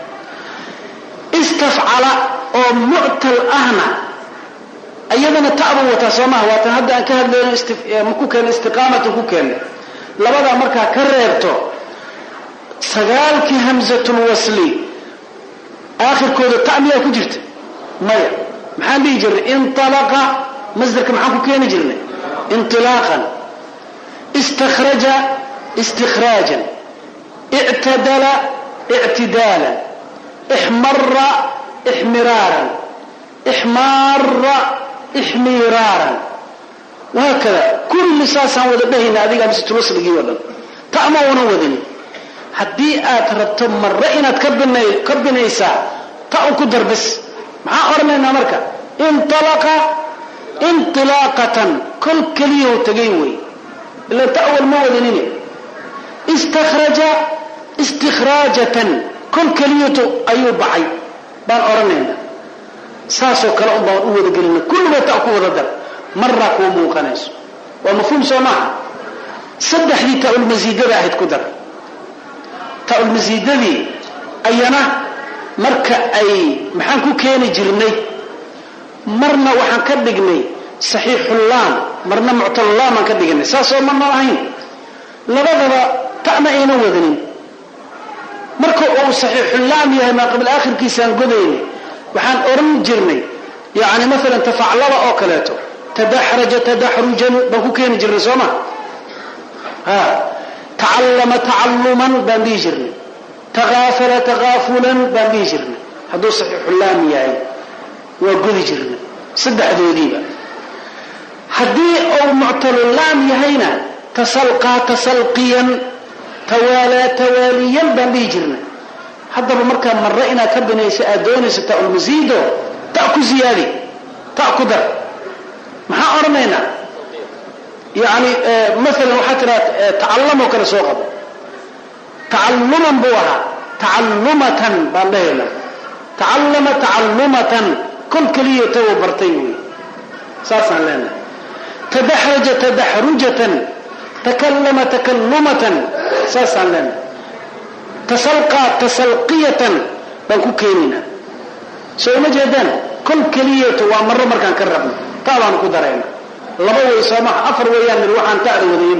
استفعل أو معتل أهنا أيضا تعبو وتسامه وتنهد أن كهد استف... مكوكا استقامة كوكا لبدا مركا كريبتو سقالك همزة الوصل آخر كودة تعمية كجرت مايا محان بيجر انطلق مصدرك محان كوكين جرني انطلاقا استخرج استخراجا اعتدل اعتدالا احمر احمرارا احمار احمرارا وهكذا كل ساسا وذبهنا هذه همزة الوصل جيولا تعمون وذني haddii aad rabto marre inaad ka binay ka binaysaa ta ku dar bas maxaa ornayna marka intalaqa intilaqatan kul kaliyo tagay way ila ta'awul mawadinina istakhraja istikhrajatan kul kaliyo ayu ba'ay baan ornayna saasoo kale un baan u wada gelina kulliba ta ku wada dar marra ku muuqanayso waa mafhuum soo maaha saddexdii ta'ul masiidada ahayd ku dar ta'ul masiidadii ayana marka ay maxaan ku keeni jirnay marna waxaan ka dhignay saxiixul laam marna mu'tal laam aan ka dhignay saasoo ma ahayn labadaba ta'na ayna wadanin marka uu saxiixul laam yahay ma qabla aakhirkiisa aan godaynay waxaan oran jirnay yaani mesela tafaclala oo kaleeto tadaxraja tadaxrujan baan ku keeni jirnay sooma ha ta'allama ta'alluman baan dhigi jirnay tagaafala tagaafulan baan dhigi jirnay hadduu saxiixul laam yahay waa godi jirnay saddexdoodiiba haddii uu mu'talul laam yahayna tasalqa tasalqiyan tawala tawaliyan baan dhigi jirnay haddaba markaa marra inaad ka binayso aad doonayso ta'ul masiido ta ku ziyaadi ta ku dar maxaa oranaynaa yani مثلا waxaa tiraa ta'allamo kala soo qabo ta'alluman buu ahaa ta'allumatan baan dhahaynaa ta'allama ta'allumatan kul kaliya taw bartay wey saasaan leenahay tadaxraja tadaxrujatan takallama takallumatan saasaan leenahay tasalqa tasalqiyatan baan ku keenina soo ma jeedaan kul kaliya waa marro markaan ka rabno taabaan ku darayna laba way soomaa afar weeyaan mid waxaan taada wadayn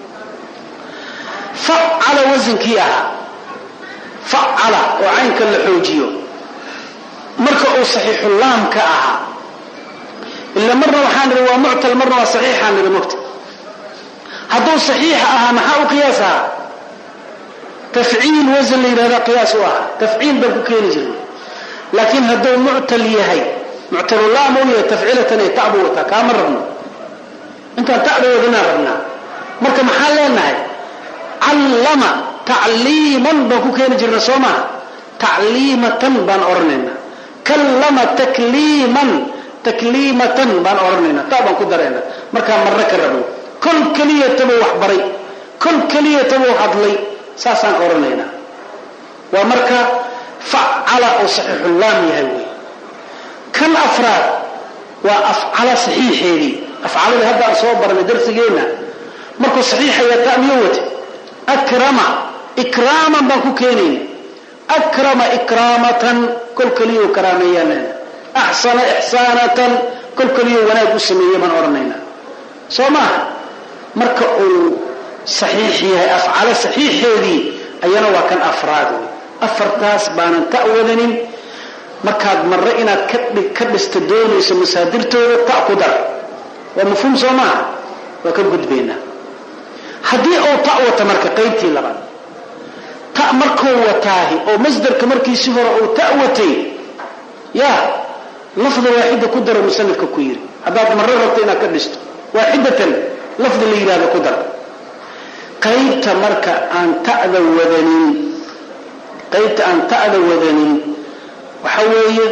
fa'ala wazinkii aha fa'ala oo caynka la xoojiyo marka uu saxiixul laam ka aha illa marna waxaan niri waa mu'tal marna waa saxiixan niri mugta hadduu saxiix aha maxaa u qiyaasaa tafciil wazn la yiraahdo qiyaas u aha tafciil baan ku keeni jirnay laakiin hadduu mu'tal yahay mu'tal laam uu yahay tafciilatan ay ta'bu wata kama rabno inta ta'bu wadana rabna marka maxaa leenahay allama ta'liiman baan ku keeni jirnay sooma ta'liimatan baan oranayna kallama takliiman takliimatan baan oranayna taa baan ku darayna marka marra ka rabo kul kaliya tabu wax baray kul kaliya tabu hadlay saasaan oranayna waa marka fa'ala oo saxiixul laam yahay way kan afraad waa af'ala saxiixeedi af'alada hadda soo barnay darsigeena markuu saxiixaya ta'miyowat akrama ikraman baan ku keenayna akrama ikramatan kul kaliya karamayana ahsana ihsanatan kul kaliya wanaag u sameeyay baan oranayna sooma marka uu صحيح يا أفعال صحيح هذه أينا وكان أفراد أفرتاس بان تأوذن مركاد مرئنا كتب كتب استدون يسمى مسادرته تأقدر ومفهوم سماع وكان قد بينا حدي أو تأوة مركا قيمتي لغا تأمركو وتاهي أو مصدر كمركي سفر أو تأوتي يا لفظ واحدة قدر مسند كوير هذا مرة ربطينا كدست واحدة لفظ اللي يراد قدر qaybta marka aan ta'da wadanin qaybta aan ta'da wadanin waxa weeye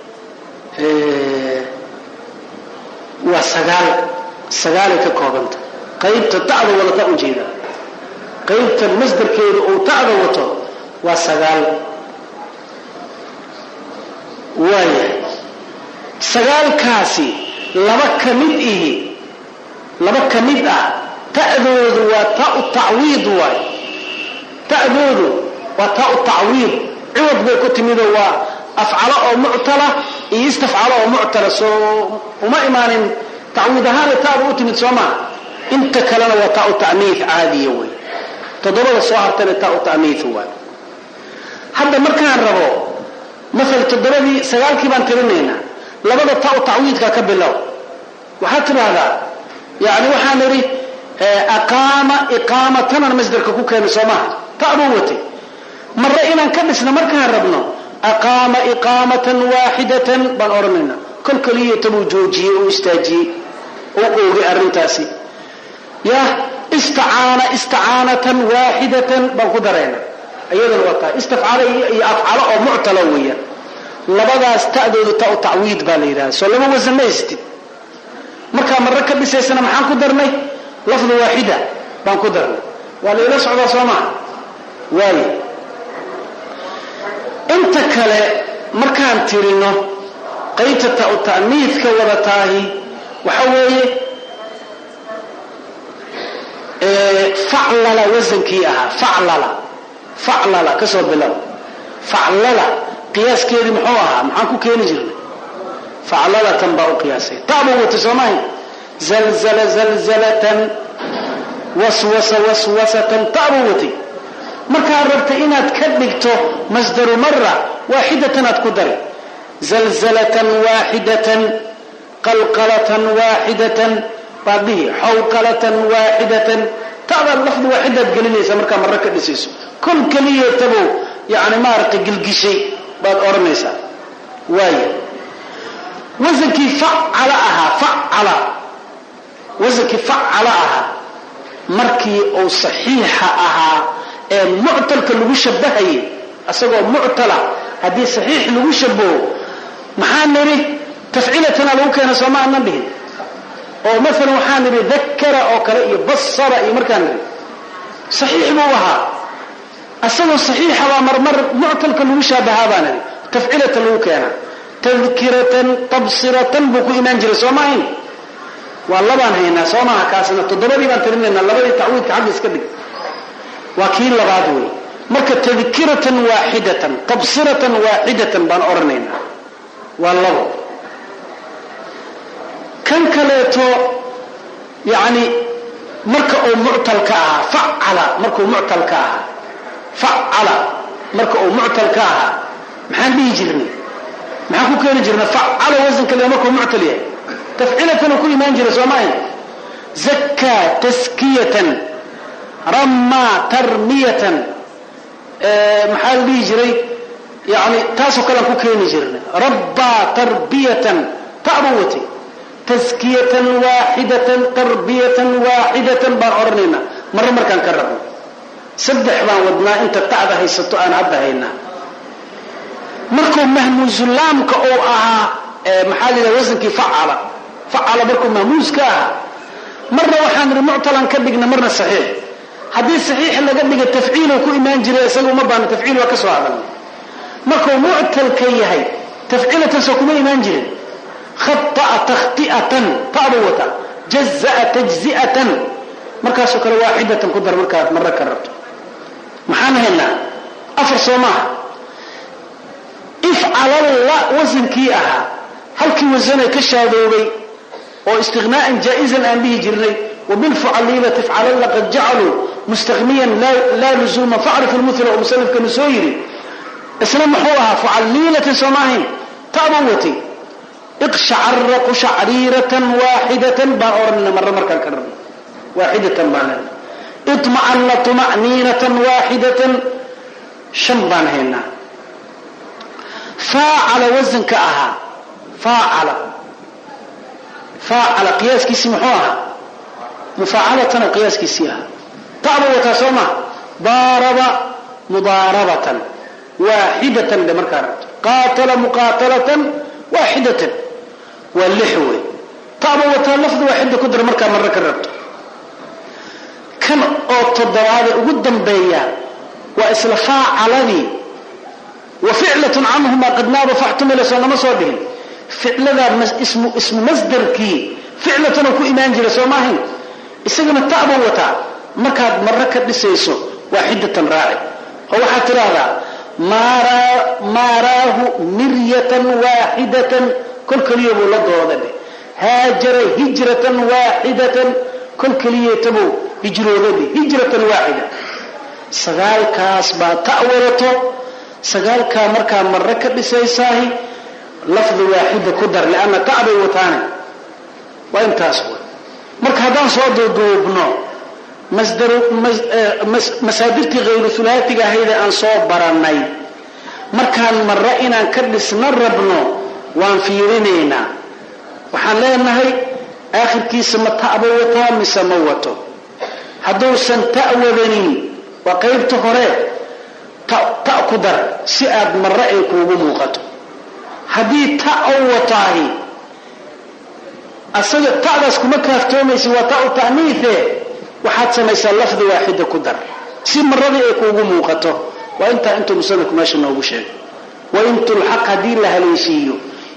ee waa sagaal sagaal ka koobanta qaybta ta'da wadata u jeeda qaybta masdarkeedu oo ta'da wato waa sagaal waaya sagaalkaasi laba kamid ihi laba kamid ah تأذوذ وتاء التعويض واي تأذوذ وتاء التعويض عوض بكتميذ وأفعل أو معتلة يستفعل أو معتلة سو وما إيمان تعويض هذا تاء بكتميذ سوما انت كلنا وتاء التعنيف عادي واي تضرب الصهر تاني تاء التعنيف واي هذا مركان ربو مثل تضربي سجال كيبان ترنينا لبدا تاء التعويض ككبلو وحتى هذا يعني وحانري أقام إقامة المصدر كوكا سماه تأبوتي مرة إن كبسنا مركها ربنا أقام إقامة واحدة بالأرمنا كل كلية تبوجوجي واستاجي وقوغي أرنتاسي يا استعانة استعانة واحدة بالقدرين أيضا الوطا استفعال أفعال أو معتلوية لبدا استأذذ تعويض بالإذا سلما وزن يستد مركها مرة كبسنا محان قدرني لفظ واحدة بان قدرنا ولا يلسعد صوما واي انت كلا مركان تيرينو qaybta ta'niidka wadatahi waxa weeye ee fa'lala wazankii aha fa'lala fa'lala kasoo bilow fa'lala qiyaaskeedii muxuu ahaa maxaan ku keeni jirnay fa'lalatan baa u qiyaasay taabu wata soomahay zalzala zalzalatan waswasa waswasatan taabu wati marka rabta inaad ka dhigto masdar marra waahidatan ad ku dar zalzalatan waahidatan qalqalatan waahidatan baadhi hawqalatan waahidatan taaba lafd waahidat galinaysa marka marra ka dhisayso kun kaliya tabo yaani maarqi gilgishay baad oranaysa way wazanki fa'alaha fa'ala wazanki fa'alaha markii oo saxiixa aha ee mu'talka lagu shabahay asagoo mu'tala hadii saxiix lagu shabaho maxaa niri tafciilatana lagu keeno Soomaalian dhihin oo mesela waxaan niri dhakkara oo kale iyo basara iyo markaan niri saxiix buu ahaa asagoo saxiixa waa marmar mu'talka lagu shabahaa baan niri tafciilata lagu keena tadhkiratan tabsiratan buu ku iman jiray Soomaalian waa labaan haynaa Soomaha kaasna todobadii baan tirinayna labadii tacwiidka xaq iska dhig waa kii labaad weey marka tadhkiratan waahidatan tabsiratan waahidatan baan oranayna waa labo kan kaleeto yaani marka uu mu'talka ah fa'ala marka uu mu'talka ah fa'ala marka uu mu'talka ah maxaan dhihi jirnay maxaan ku keeni jirnay fa'ala wazn kale marka uu mu'tal yahay tafciilatan ku iman jiray Soomaaliya zakka taskiyatan ramma tarmiyatan maxaa dhihi jiray yaani taasoo kale ku keeni jirnay rabba tarbiyatan ta'buwati taskiyatan waahidatan tarbiyatan waahidatan baan ornayna mar markaan ka rabno saddex baan wadnaa inta taada haysato aan hadda hayna markuu mahmuuzul laamka oo ahaa maxaa la wasanki fa'ala fa'ala markuu mahmuuzka ah marna waxaan ri mu'talan ka dhigna marna saxiix hadii saxiix laga dhigo tafciil ku iman jiray isagu ma baan tafciil waa ka soo hadal markuu mu'tal ka yahay tafciilatan soo kuma iman jiray khata takhti'atan ta'buwata jazaa tajzi'atan markaas oo kale waahidatan ku dar markaad marra ka rabto maxaan helnaa afar Soomaa if'ala la wazankii aha halkii wazanay ka shaadoobay oo istighnaa'an jaa'izan aan bihi jirnay وبالفعلية تفعل لقد جعلوا مستغنيا لا, لا لزوم فاعرف المثل ومسلف كنسويري اسلام محوها فعليلة سماهين تابوتي اقشعر قشعريرة واحدة بأورنا مرة مرة كرر واحدة معنا اطمأن طمأنينة واحدة شنبان هنا فاعل وزن كأها فاعل فاعل قياس كيسي محوها مفاعلة قياس كيسيها تعبوا وتسمى ضارب مضاربة واحدة لمركارات قاتل مقاتلة واحدة واللحوة تعبوا وتلفظ واحدة قدر مركا مرة كررت كان أطدر هذا قدام بيا وإسلفاء علذي وفعلة عنهما قد ناب فاحتمل سنة مصابه فعل ذا اسم, اسم مصدر كي فعلة نكو إيمان جل سوماهين isagana taabo wata markaad marra ka dhisayso waahidatan raaci oo waxa tiraahdaa mara marahu miryatan waahidatan kul kaliya buu la doodade haajara hijratan waahidatan kul kaliya tabu hijroodade hijratan waahida sagaalkaas baa ta'warato sagaalka marka marra ka dhisaysahay lafd waahida ku dar laana taabo wataana waa intaas marka hadaan soo doodobno masdar masaadirti ghayr thulaathiga hayda aan soo baranay markaan marra inaan ka dhisna rabno waan fiirinayna waxaan leenahay aakhirkiisa ma ta'abo wata mise ma wato haduu san ta'wadanin waa qaybta hore ta ku dar si aad marra ay kuugu muuqato hadii ta'aw wataahi asaga taadaas kuma kaaftoomaysi waa ta'u ta'niithe waxaad samaysaa lafdi waahida ku dar si marradii ay kuugu muuqato waa inta intuu musanadku meesha noogu sheegay wa intul haq hadii la haleeshiyo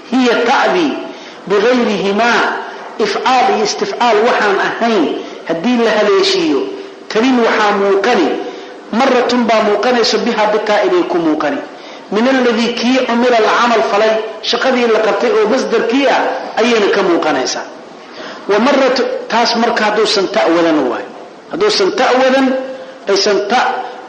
hiya ta'di bigayrihima ifcaal iyo istifcaal waxaan ahayn haddii la haleeshiiyo tarin waxaa muuqani maratun baa muuqanayso biha bitaa inay ku muuqani min alladii kii cumila alcamal falay shaqadii la qabtay oo masdarkii ah ayayna ka muuqanaysaa wa maratu taas marka hadduusan ta'wadan waay hadduusan ta'wadan aysan ta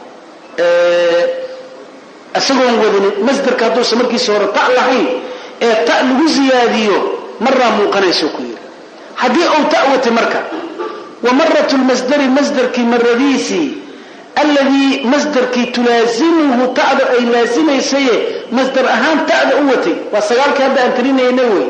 isagoon wadinin masdarka hadduusan markiisa hore ta lahayn ee ta lagu ziyaadiyo maraa muuqanayso ku yiri haddii uu ta'watay marka wa maratu lmasdari masdarkii maradiisii alladii masdarkii tulaazimuhu ta'da ay laasimaysaye masdar ahaan ta'da u watay waa sagaalkii hadda aan tirinayna wey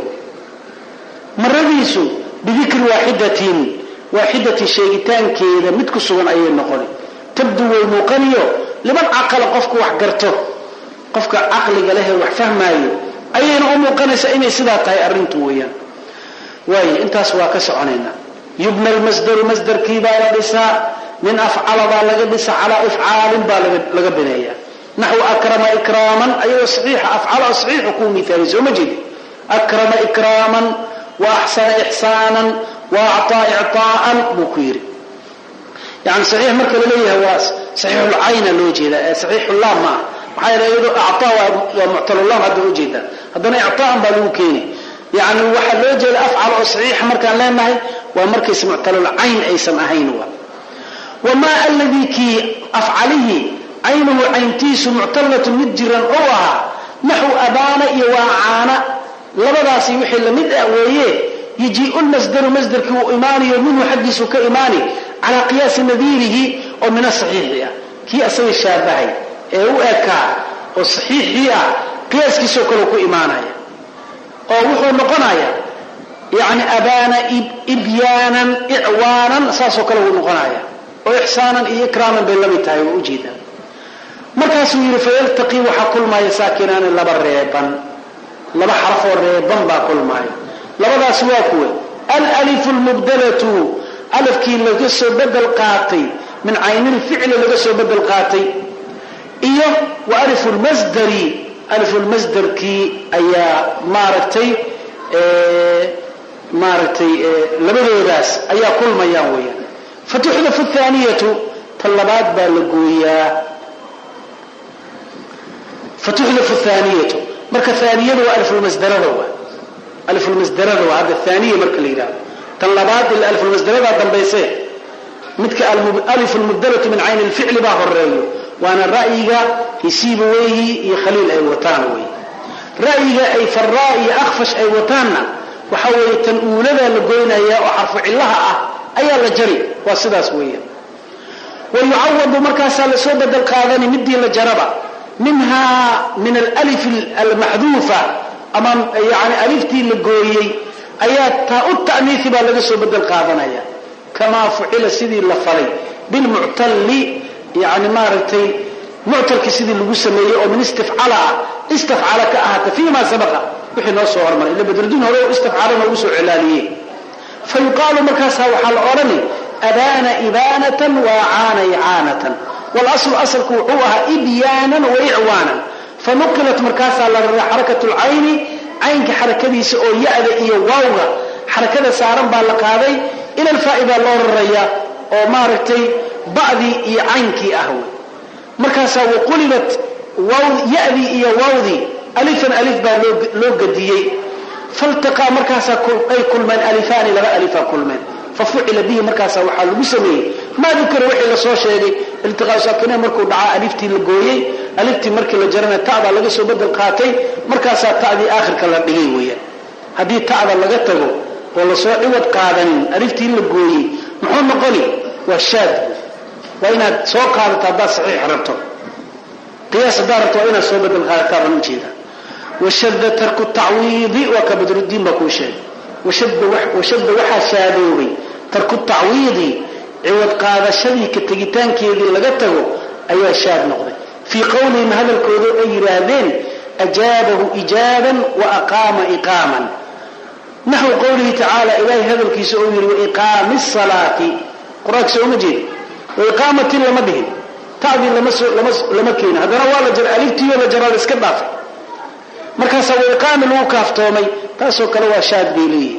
maradiisu bidikri waaxidatin waaxidatin sheegitaankeeda mid ku sugan ayay noqoni tabdu way muuqaniyo liman caqala qofku wax garto qofka caqliga leh wax fahmaayo ayayna u muuqanaysaa inay sidaa tahay arrintu weeyaan waayo intaas waa ka soconaynaa yubna almasdaru masdarkii baa la dhisaa min afcala baa laga dhisa calaa ifcaalin baa laga bineeya naxwu akrama ikraaman ayagoo saxiixa afcala oo saxiixa kuu miaalisa oo ma jeedi akrama ikraaman wa axsana ixsaanan wa actaa ictaa'an buu ku yidhi yani saxiix marka la leeyahay waa saxiixulcayna loo jeeda ee saxiixullah ma ah maxaa yeele iyadoo actaa waa muctalullah hadda u jeeda haddana ictaa'an baa lagu keeni yani waxaa loo jeeda afcal oo saxiixa markaan leenahay waa markaysa muctalulcayn aysan ahayn wa wamaa alladii kii afcalihi caynuhu cayntiisu muctalatun mid jiran oo ahaa naxwu abaana iyo waacaana labadaasi wixii lamid ah weeye yajiiu lmasdaru masdarkii uu imaanayo minhu xaggiisu ka imaani calaa qiyaasi nadiirihi oo min asaxiixi ah kii asaga shaabahay ee u ekaa oo saxiixii ah qiyaaskiisoo kale ku imaanaya oo wuxuu noqonaya yani abaana ibyaanan icwaanan saasoo kale wuu noqonaya oo ixsaanan iyo ikraaman bay lamid tahay waa ujeedaa markaasuu yidhi fayaltaqii waxaa kulmaaya saakinaani laba reeban laba xarafoo reeban baa kulmaaya labadaas waa kuwe alalifu lmubdalatu alafkii laga soo bedel qaatay min caynilficli laga soo bedel qaatay iyo wa alifu lmasdari alifu lmasdarkii ayaa maaragtay maaragtay labadoodaas ayaa kulmayaan weeyaan fatuxdafu thaaniyatu tan labaad baa la gooyaa fatuxdafu thaaniyatu marka thaaniyadu waa alifulmasdarada waa alifulmasdarada waa hadda thaaniya marka la yidhahdo tan labaad ila alifulmasdarada dambayse midka alifulmubdalatu min cayni lficli baa horeeyo waana ra'yiga hisiiba weeyi iyo khaliil ay wataan wey ra'yiga ay faraa iyo akhfash ay wataanna waxa weeye tan uuladaa la goynaya oo xarfu cillaha ah ayaa la jari waa sidaas weeyaan wayucawadu markaasaa lasoo bedel qaadani midii la jaraba minhaa min alif almaxduufa ama yani aliftii la gooyey ayaa taa u ta'niisi baa laga soo bedel qaadanaya kamaa fucila sidii la falay bilmuctalli yani maaragtay muctalkii sidii lagu sameeyey oo min istifcala ah istafcala ka ahaata fii ma sabaqa wixii noo soo hormaray ila badruddin hore oo istafcala noogu soo celaaliyey fayuqaalu markaasaa waxaa la odhani abaana ibaanatan waacaana icaanatan walaslu asalku wuxuu ahaa ibyaanan wa icwaanan fanuqilat markaasaa la raray xarakatu lcayni caynka xarakadiisa oo ya-da iyo waawga xarakada saaran baa la qaaday ila alfaa'i baa loo raraya oo maaragtay ba'dii iyo caynkii ah wey markaasaa waqulibat ya-dii iyo waawdii alifan alif baa loo gadiyey faltaqaa markaasaa ay kulmeen alifaani laba alifaa kulmeen fafucila bihi markaasaa waxaa lagu sameeyey maa dukira wixii lasoo sheegay iltiqaau saakinayn markuu dhacaa aliftii la gooyey aliftii markii la jarana ta'daa laga soo bedel qaatay markaasaa ta'dii aakhirka la dhigay weeyaan haddii ta'da laga tago oo lasoo ciwad qaadanin aliftii la gooyey muxuu noqoni waa shaad waa inaad soo qaadato haddaad saxiix rabto qiyaas haddaad rabto waa inaad soo bedel qaadataa baan ujeeda washadda tarku tacwiidi waa ka badruddiin baa kuu sheegay washadda waxaa shaadoobay tarku tacwiidi ciwad qaadashadii ka tegitaankeedii laga tago ayaa shaad noqday fii qowlihim hadalkooda ay yidhaahdeen ajaabahu ijaaban wa aqaama iqaaman naxwu qowlihi tacaala ilaahay hadalkiisa oo yidhi waiqaami salaati qur-aanka sooma jeedi waiqaamatin lama dhihin ta'dii lama keeni haddana waa la jara aliftiiyo la jaraa la iska dhaafay markaas way qaam lagu kaaftoomay taasoo kale waa shaad biiliye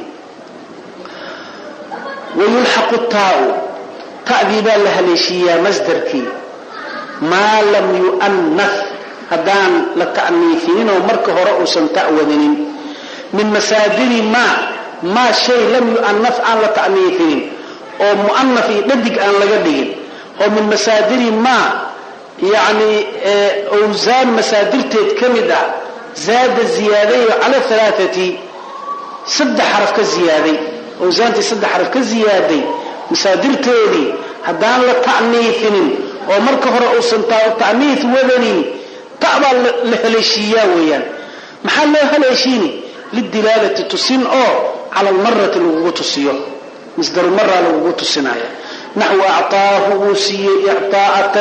ويلحق التاء تأذيبا لها ليشيا مصدركي ما لم يؤنث هدان للتأنيثين ومركه رؤوسا تأوذنين من مسادر ما ما شيء لم يؤنث عن للتأنيثين أو مؤنث يددك عن لقدين أو من مسادر ما يعني أوزان مسادر تتكمدة زاد الزيادة على ثلاثة سد حرف كالزيادة وزانتي صد حرف كزيادة مسادر تيدي هدان لتعنيثين ومركه رؤوسا تعنيث وذني تأبى لهليشيا ويان محل هليشيني للدلالة تسين أو على المرة الوقوت السيو مصدر المرة الوقوت السنايا نحو أعطاه وسي إعطاءة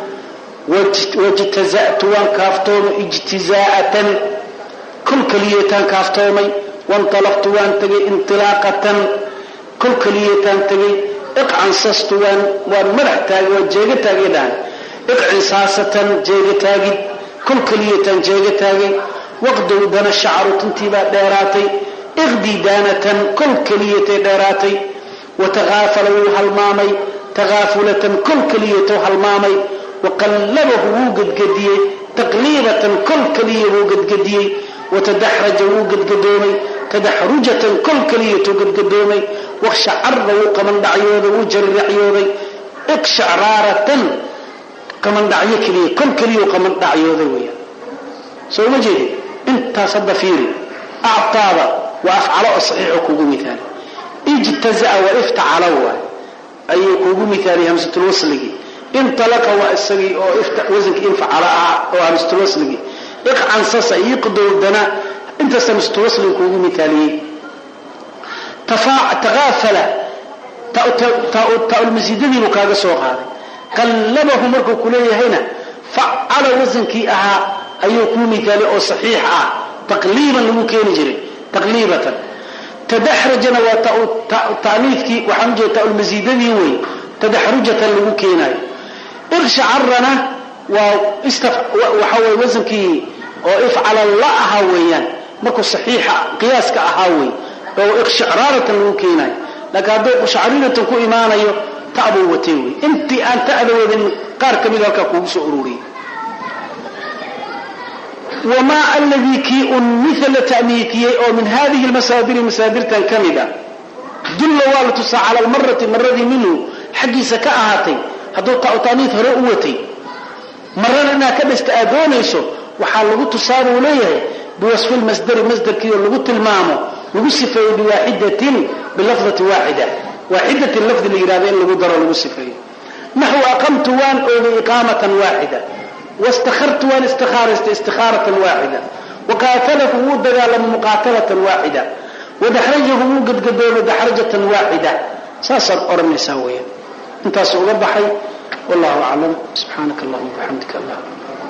واجتزأت وان كافتوم اجتزاءة كل كليتان كافتومي وانطلقت وان تجي انطلاقة كل كليتان تجي اقعنصصت وان وان مرح تاجي وجيجة تاجي دان اقعنصاصة جيجة تاجي كل كليتان جيجة تاجي وقدو دان الشعر تنتبا ديراتي اغدي دانة كل كليتي ديراتي وتغافلوا هالمامي تغافلة كل كليته هالمامي وقلبه وقد قديه تقليبة كل كليه وقد قديه وتدحرج وقد قدومي تدحرجة كل كلية وقد قدومي وشعر وقمن دعيوذي وجر عيوذي اكشعرارة كمن دعيه كلية كل كلية وقمن دعيوذي ويا سو مجيدي انت صد فيري اعطابا وافعله الصحيح كوكو مثال اجتزأ وافتعلوا اي كوكو مثالي همسة الوصلي انطلق واسري او افتع وزنك انفعل او همسة الوصلي اقعنصص يقدر الدناء انت سمستوصل كوكو مثالي تفاع تغافل تاء المزيدين وكاغا سو قاداي قلبه مركو كليه هنا فعل وزنك اها ايو كو مثالي او صحيح اه تقليبا لو كين جري تقليبا تدحرجنا وتاء تانيثكي وحمجه تاء المزيدين وي تدحرجه لو كيناي ارشعرنا واستف وحوي وزنكي او افعل الله هويان ماكو صحيحه قياسك اهاوي او اقشعراره لو كيناي لكن هذا قشعرينه كو ايمانيو تعبو وتيوي انت انت ادودن قار كميد halka kugu soo ururiye وما الذي كي مثل تأميتي او من هذه المصادر مصادر كامله دل والت على المره مره منه حقيسه كاهاتي هذو تانيث هروتي مرنا كدست ادونيسو waxa lagu tusaaro leeyahay بوصف المصدر مصدر كي lagu tilmaamo lagu sifeeyo biwahidatin bilafdati wahida wahida اللفظ اللي يراد ان lagu daro lagu sifeeyo نحو اقمت وان او اقامه واحده واستخرت وان استخارت استخاره واحده وقاتله ودغال مقاتله واحده ودحرجه قد قدوله دحرجه واحده ساسر اورميسا وين انت سو بخاي والله اعلم سبحانك اللهم وبحمدك الله